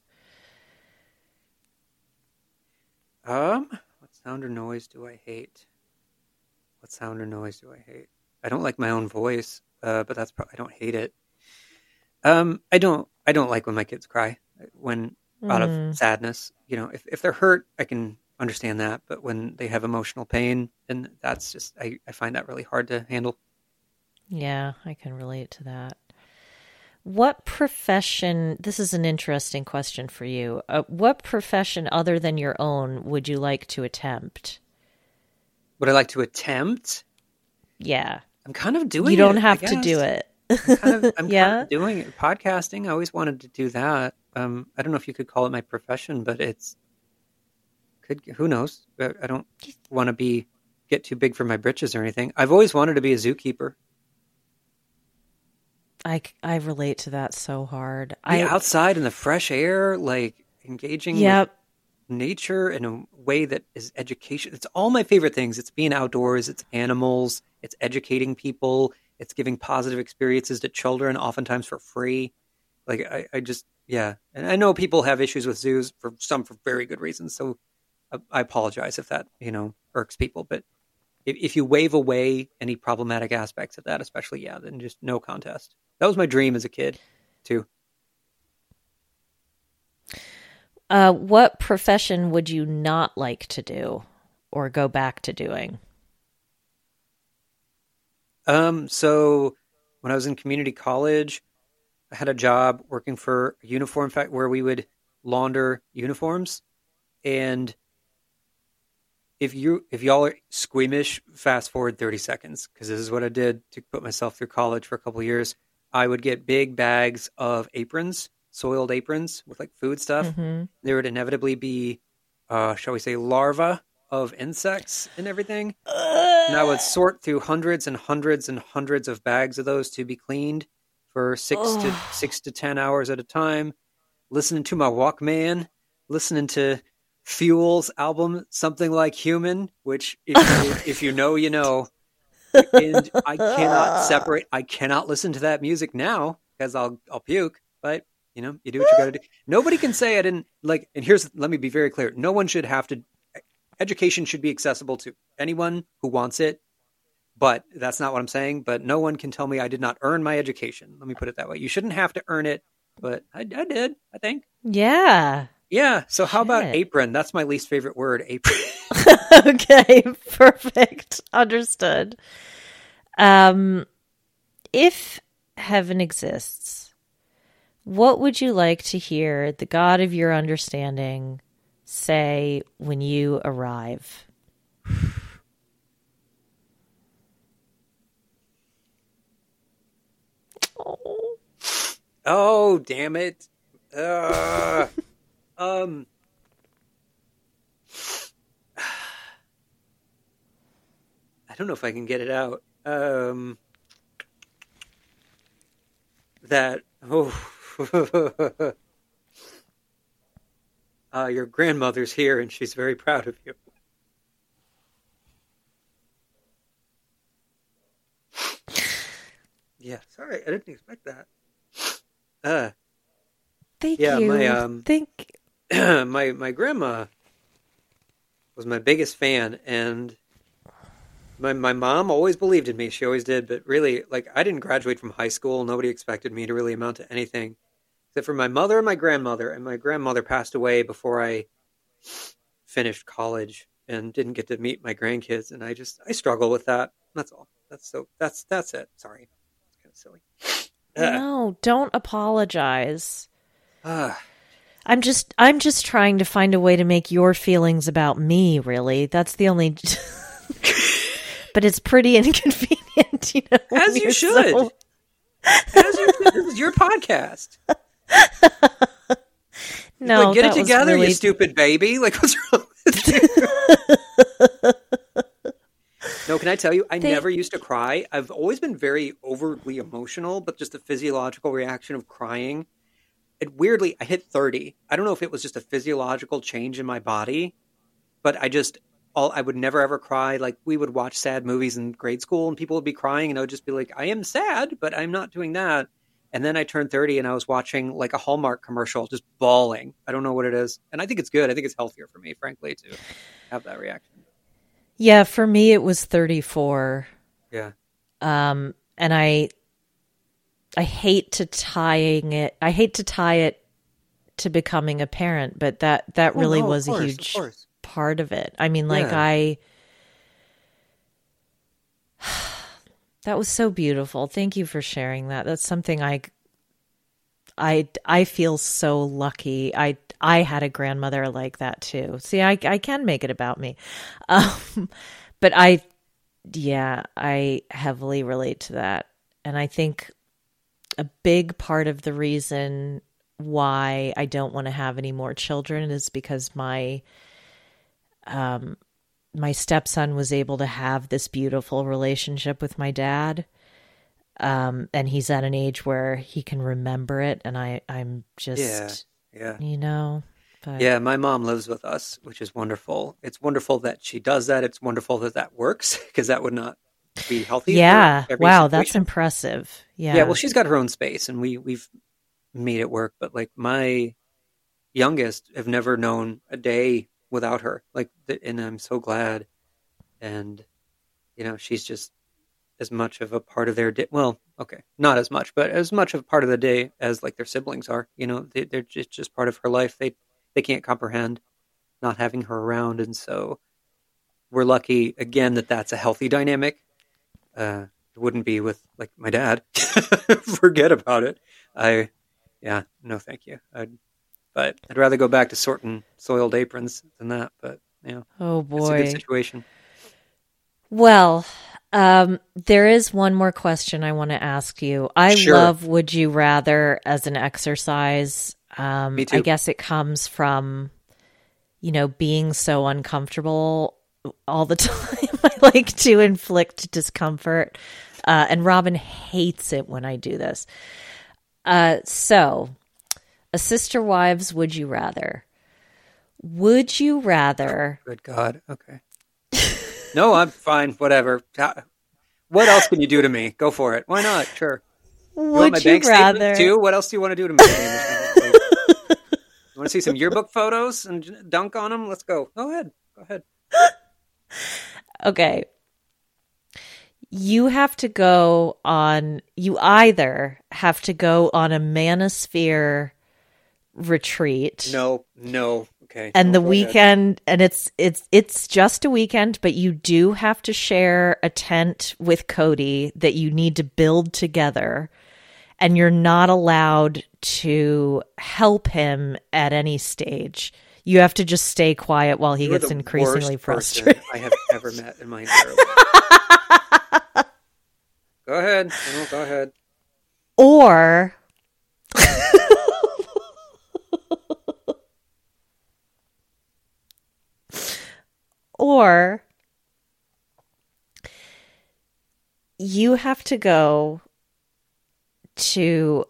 Um, what sound or noise do I hate? What sound or noise do I hate? I don't like my own voice, uh, but that's probably, I don't hate it. Um, I don't, I don't like when my kids cry when out
Mm.
of sadness. You know, if, if they're hurt, I can understand that. But when they have emotional pain, and that's just, I, I find that really hard to handle.
Yeah, I can relate to that. What profession, this is an interesting question for you. Uh, what profession other than your own would you like to attempt?
Would I like to attempt?
Yeah.
I'm kind of doing it.
You don't
it,
have to do it.
I'm, kind of, I'm
yeah?
kind of doing it. Podcasting, I always wanted to do that. Um, I don't know if you could call it my profession, but it's, could who knows? I don't want to be get too big for my britches or anything. I've always wanted to be a zookeeper.
I, I relate to that so hard.
Be
I
outside in the fresh air, like engaging
yep.
with nature in a way that is education. It's all my favorite things. It's being outdoors. It's animals. It's educating people. It's giving positive experiences to children, oftentimes for free. Like I, I just, yeah. And I know people have issues with zoos for some for very good reasons. So I, I apologize if that, you know, irks people. But if, if you wave away any problematic aspects of that, especially, yeah, then just no contest. That was my dream as a kid, too.
Uh, what profession would you not like to do or go back to doing?
Um, so when I was in community college, I had a job working for a uniform factory where we would launder uniforms. And if you if y'all are squeamish, fast forward thirty seconds, because this is what I did to put myself through college for a couple of years. I would get big bags of aprons, soiled aprons with like food stuff. Mm-hmm. There would inevitably be, uh, shall we say, larvae of insects and everything. Uh, and I would sort through hundreds and hundreds and hundreds of bags of those to be cleaned for six oh. to six to ten hours at a time, listening to my Walkman, listening to Fuel's album, Something Like Human, which if you, if you know, you know. And I cannot separate. I cannot listen to that music now because I'll I'll puke. But you know, you do what you got to do. Nobody can say I didn't like. And here's let me be very clear. No one should have to. Education should be accessible to anyone who wants it. But that's not what I'm saying. But no one can tell me I did not earn my education. Let me put it that way. You shouldn't have to earn it, but I, I did. I think.
Yeah.
Yeah. So how Shit. about apron? That's my least favorite word. Apron.
Okay. Perfect. Understood. Um, if heaven exists, what would you like to hear the God of your understanding say when you arrive?
Oh, oh damn it. Uh, um, I don't know if I can get it out. Um, that, oh, uh, your grandmother's here and she's very proud of you. Yeah, sorry, I didn't expect that. Uh,
Thank
yeah,
you.
My, um,
Thank
my my grandma was my biggest fan, and my my mom always believed in me. She always did, but really, like, I didn't graduate from high school. Nobody expected me to really amount to anything, except for my mother and my grandmother. And my grandmother passed away before I finished college and didn't get to meet my grandkids. And I just I struggle with that. That's all. That's so. That's that's it. Sorry. Silly.
No, don't apologize.
Uh,
I'm just I'm just trying to find a way to make your feelings about me, really. That's the only But it's pretty inconvenient, you know.
As you should. So... As you should. This is your podcast.
No,
like, get it
that was
together,
really...
you stupid baby. Like, what's wrong with you? No, can I tell you, I they... never used to cry. I've always been very overtly emotional, but just a physiological reaction of crying. And weirdly, I hit thirty. I don't know if it was just a physiological change in my body, but I just, all I would never ever cry. Like, we would watch sad movies in grade school and people would be crying and I would just be like, I am sad, but I'm not doing that. And then I turned thirty and I was watching like a Hallmark commercial, just bawling. I don't know what it is. And I think it's good. I think it's healthier for me, frankly, to have that reaction.
Yeah, for me it was thirty-four.
Yeah.
Um, and I I hate to tying it I hate to tie it to becoming a parent, but that that really
oh, no,
was
course,
a huge part of it. I mean, like
Yeah.
I, that was so beautiful. Thank you for sharing that. That's something I, I, I feel so lucky. I, I had a grandmother like that too. See, I, I can make it about me. Um, but I, yeah, I heavily relate to that. And I think a big part of the reason why I don't want to have any more children is because my um my stepson was able to have this beautiful relationship with my dad. Um and he's at an age where he can remember it, and I I'm just
Yeah. Yeah.
you know but
Yeah, my mom lives with us, which is wonderful. It's wonderful that she does that. It's wonderful that that works, because that would not be healthy.
Yeah.
For every
Wow, that's
situation.
impressive. Yeah.
Yeah, well, she's got her own space, and we we've made it work. But like my youngest have never known a day without her. Like, th- and I'm so glad. And you know, she's just as much of a part of their day. Well, okay, not as much, but as much of a part of the day as like their siblings are. You know, they, they're just just part of her life. They they can't comprehend not having her around, and so we're lucky again that that's a healthy dynamic. Uh, it wouldn't be with like my dad. Forget about it. I, yeah, no, thank you. I'd, but I'd rather go back to sorting soiled aprons than that. But yeah,
Oh
it's a
boy.
good situation.
Well, um, there is one more question I want to ask you. I
Sure.
love Would You Rather as an exercise. Um,
Me too.
I guess it comes from, you know, being so uncomfortable all the time. I like to inflict discomfort. Uh, and Robin hates it when I do this. Uh, so, a Sister Wives Would You Rather. Would you rather...
Good God. Okay. No, I'm fine. Whatever. Ha- What else can you do to me? Go for it. Why not? Sure. You want
Would
my
you
bank
rather...
statement too? What else do you want to do to me? You want to see some yearbook photos and j- dunk on them? Let's go. Go ahead. Go ahead.
Okay. You have to go on, you either have to go on a manosphere retreat.
No, no. Okay.
And
No,
the
go ahead.
weekend, and it's it's it's just a weekend, but you do have to share a tent with Cody that you need to build together, and you're not allowed to help him at any stage. You have to just stay quiet while he
You're
gets
the
increasingly
worst person
frustrated.
I have ever met in my entire life. Go ahead. No, go ahead.
Or or you have to go to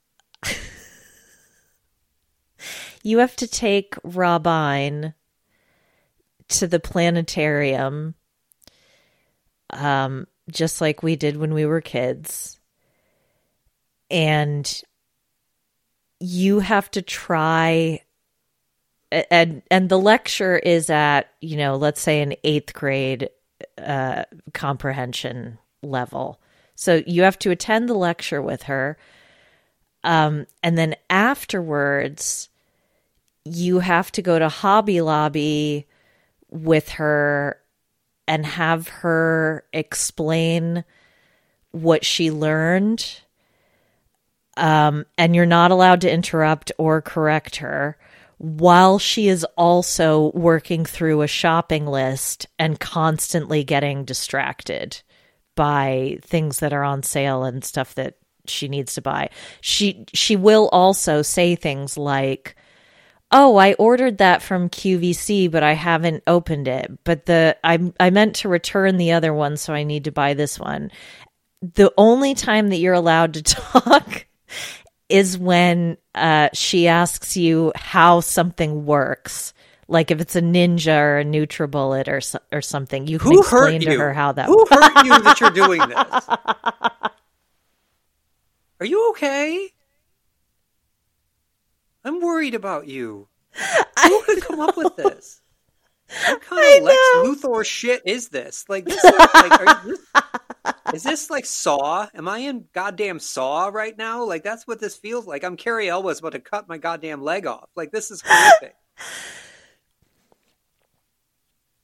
you have to take Robin to the planetarium, um, just like we did when we were kids. And you have to try, and and the lecture is at, you know, let's say an eighth grade uh, comprehension level. So you have to attend the lecture with her. Um, and then afterwards, you have to go to Hobby Lobby with her and have her explain what she learned. Um, and you're not allowed to interrupt or correct her while she is also working through a shopping list and constantly getting distracted by things that are on sale and stuff that she needs to buy. She she will also say things like, "Oh, I ordered that from Q V C, but I haven't opened it. But the I I meant to return the other one, so I need to buy this one." The only time that you're allowed to talk is when uh, she asks you how something works. Like if it's a Ninja or a NutriBullet or so, or something, you can
Who
explain
hurt
to
you?
her how that
Who
works.
hurt you that you're doing this? Are you okay? I'm worried about you. Who could come up with this? What kind of Lex Luthor shit is this? Like, this is, like, are you, is this like Saw? Am I in goddamn Saw right now? Like, that's what this feels like. I'm Carrie Elwes about to cut my goddamn leg off. Like, this is horrific.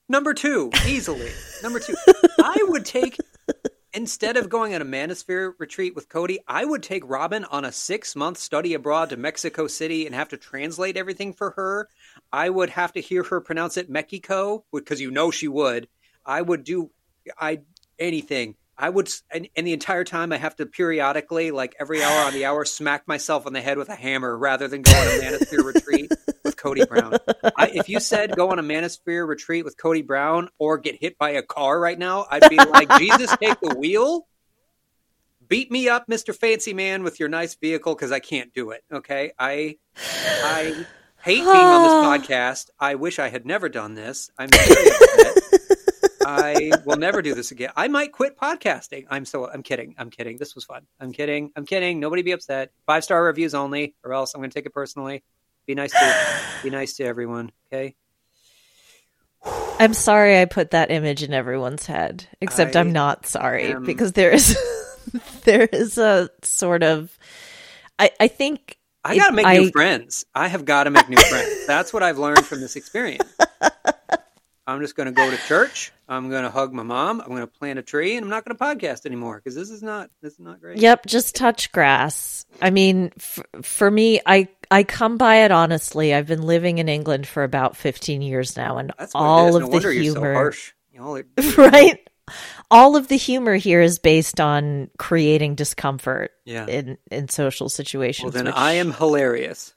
Number two, easily. Number two, I would take, instead of going on a Manosphere retreat with Cody, I would take Robin on a six-month study abroad to Mexico City and have to translate everything for her. I would have to hear her pronounce it Mexico, because you know she would. I would do I anything. I would, and, and the entire time I have to periodically, like every hour on the hour, smack myself on the head with a hammer rather than go on a Manosphere retreat with Cody Brown. I, if you said go on a Manosphere retreat with Cody Brown or get hit by a car right now, I'd be like, Jesus, take the wheel. Beat me up, Mister Fancy Man, with your nice vehicle, because I can't do it. Okay, I I hate being on this podcast. I wish I had never done this. I'm very upset. I will never do this again. I might quit podcasting. I'm so, I'm kidding. I'm kidding. This was fun. I'm kidding. I'm kidding. Nobody be upset. Five star reviews only, or else I'm going to take it personally. Be nice to, be nice to everyone. Okay.
I'm sorry I put that image in everyone's head, except I I'm not sorry am... because there is, there is a sort of, I, I think
I got to make I... new friends. I have got to make new friends. That's what I've learned from this experience. I'm just going to go to church. I'm going to hug my mom. I'm going to plant a tree, and I'm not going to podcast anymore because this is not this is not great.
Yep, just touch grass. I mean, f- for me, I I come by it honestly. I've been living in England for about fifteen years now, and
That's
all
of
no
the humor,
you're so harsh. You know, like, right? All of the humor here is based on creating discomfort
yeah.
in in social situations.
Well, then
which...
I am hilarious.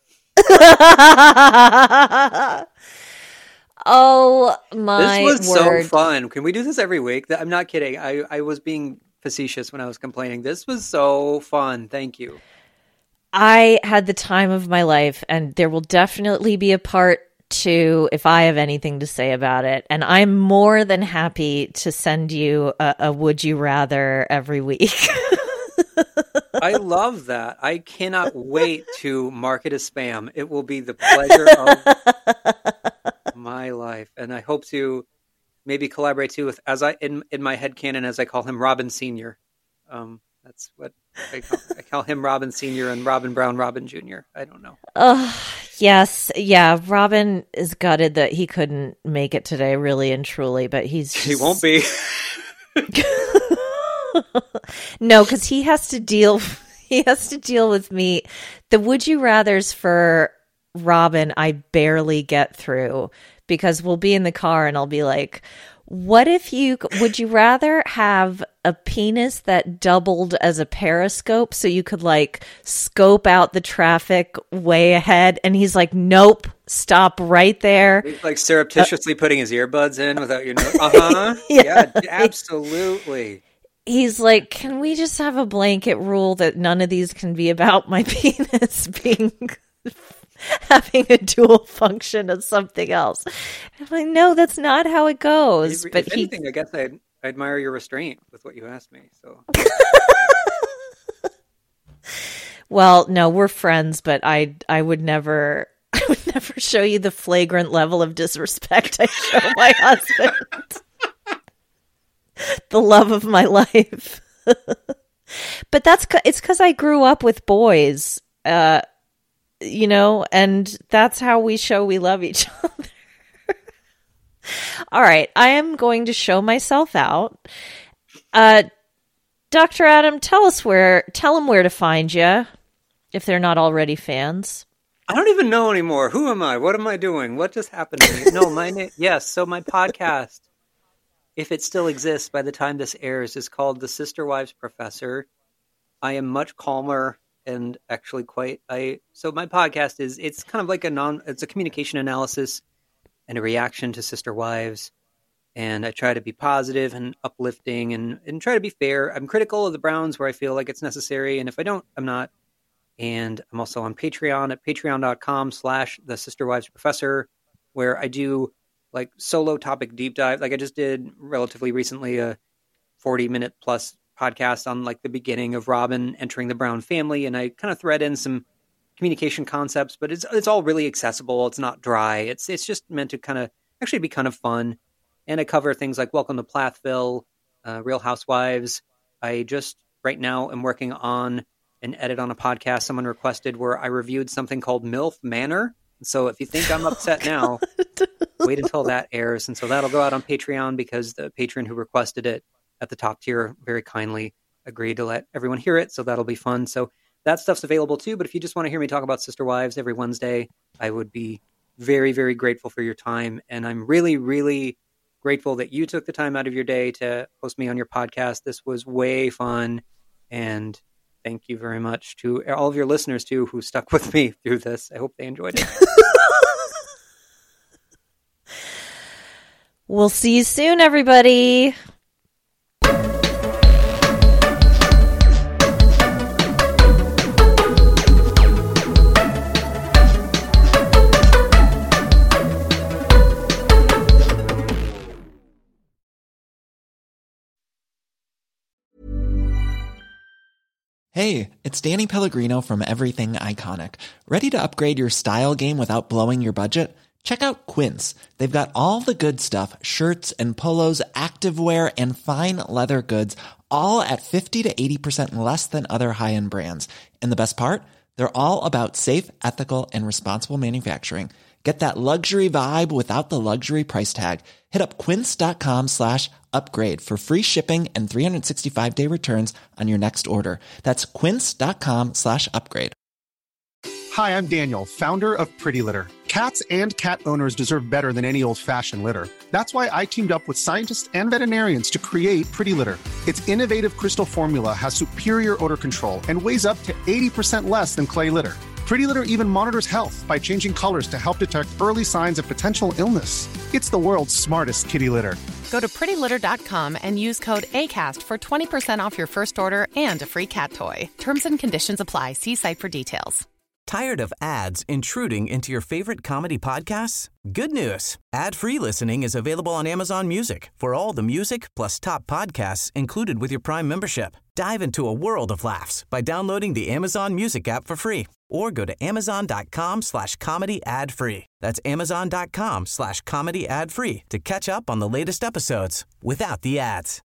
Oh my
This was
word.
so fun. Can we do this every week? I'm not kidding. I, I was being facetious when I was complaining. This was so fun. Thank you.
I had the time of my life, and there will definitely be a part two if I have anything to say about it. And I'm more than happy to send you a, a would you rather every week.
I love that. I cannot wait to mark it as spam. It will be the pleasure of my life. And I hope to maybe collaborate too with, as I, in, in my headcanon, as I call him, Robin Senior Um, that's what I call, I call him, Robin Senior and Robin Brown, Robin Junior I don't know.
Oh, yes. Yeah. Robin is gutted that he couldn't make it today, really and truly, but he's just...
He won't be.
No, because he has to deal he has to deal with me. The would you rathers for Robin I barely get through, because we'll be in the car and I'll be like, what if you would you rather have a penis that doubled as a periscope so you could like scope out the traffic way ahead? And he's like, nope, stop right there.
He's like surreptitiously uh, putting his earbuds in without your note. Uh-huh. yeah, yeah, absolutely.
He's like, can we just have a blanket rule that none of these can be about my penis being having a dual function of something else? I'm like, no, that's not how it goes.
If,
but
if
he...
anything, I guess I, I admire your restraint with what you asked me. So,
well, no, we're friends, but I I would never I would never show you the flagrant level of disrespect I show my husband. The love of my life. But that's it's because I grew up with boys, uh, you know, and that's how we show we love each other. All right, I am going to show myself out. Uh, Doctor Adam, tell us where, tell them where to find you if they're not already fans.
I don't even know anymore. Who am I? What am I doing? What just happened to me? No, my name. Yes, so my podcast, if it still exists by the time this airs, is called The Sister Wives Professor. I am much calmer and actually quite, I, so my podcast is, it's kind of like a non, it's a communication analysis and a reaction to Sister Wives. And I try to be positive and uplifting and, and try to be fair. I'm critical of the Browns where I feel like it's necessary. And if I don't, I'm not. And I'm also on Patreon at patreon.com slash The Sister Wives Professor, where I do like solo topic deep dive. Like I just did relatively recently a forty minute plus podcast on like the beginning of Robin entering the Brown family. And I kind of thread in some communication concepts, but it's, it's all really accessible. It's not dry. It's, it's just meant to kind of actually be kind of fun. And I cover things like Welcome to Plathville, uh, Real Housewives. I just right now am working on an edit on a podcast someone requested where I reviewed something called MILF Manor, So if you think I'm upset now, wait until that airs. And so that'll go out on Patreon because the patron who requested it at the top tier very kindly agreed to let everyone hear it. So that'll be fun. So that stuff's available too. But if you just want to hear me talk about Sister Wives every Wednesday, I would be very, very grateful for your time. And I'm really, really grateful that you took the time out of your day to host me on your podcast. This was way fun. And thank you very much to all of your listeners too, who stuck with me through this. I hope they enjoyed it.
We'll see you soon, everybody.
Hey, it's Danny Pellegrino from Everything Iconic. Ready to upgrade your style game without blowing your budget? Check out Quince. They've got all the good stuff, shirts and polos, activewear, and fine leather goods, all at fifty to eighty percent less than other high-end brands. And the best part? They're all about safe, ethical, and responsible manufacturing. Get that luxury vibe without the luxury price tag. Hit up quince.com slash upgrade for free shipping and three sixty-five day returns on your next order. That's quince.com slash upgrade.
Hi, I'm Daniel, founder of Pretty Litter. Cats and cat owners deserve better than any old-fashioned litter. That's why I teamed up with scientists and veterinarians to create Pretty Litter. Its innovative crystal formula has superior odor control and weighs up to eighty percent less than clay litter. Pretty Litter even monitors health by changing colors to help detect early signs of potential illness. It's the world's smartest kitty litter.
Go to pretty litter dot com and use code ACAST for twenty percent off your first order and a free cat toy. Terms and conditions apply. See site for details.
Tired of ads intruding into your favorite comedy podcasts? Good news. Ad-free listening is available on Amazon Music for all the music plus top podcasts included with your Prime membership. Dive into a world of laughs by downloading the Amazon Music app for free or go to amazon.com slash comedy ad free. That's amazon.com slash comedy ad free to catch up on the latest episodes without the ads.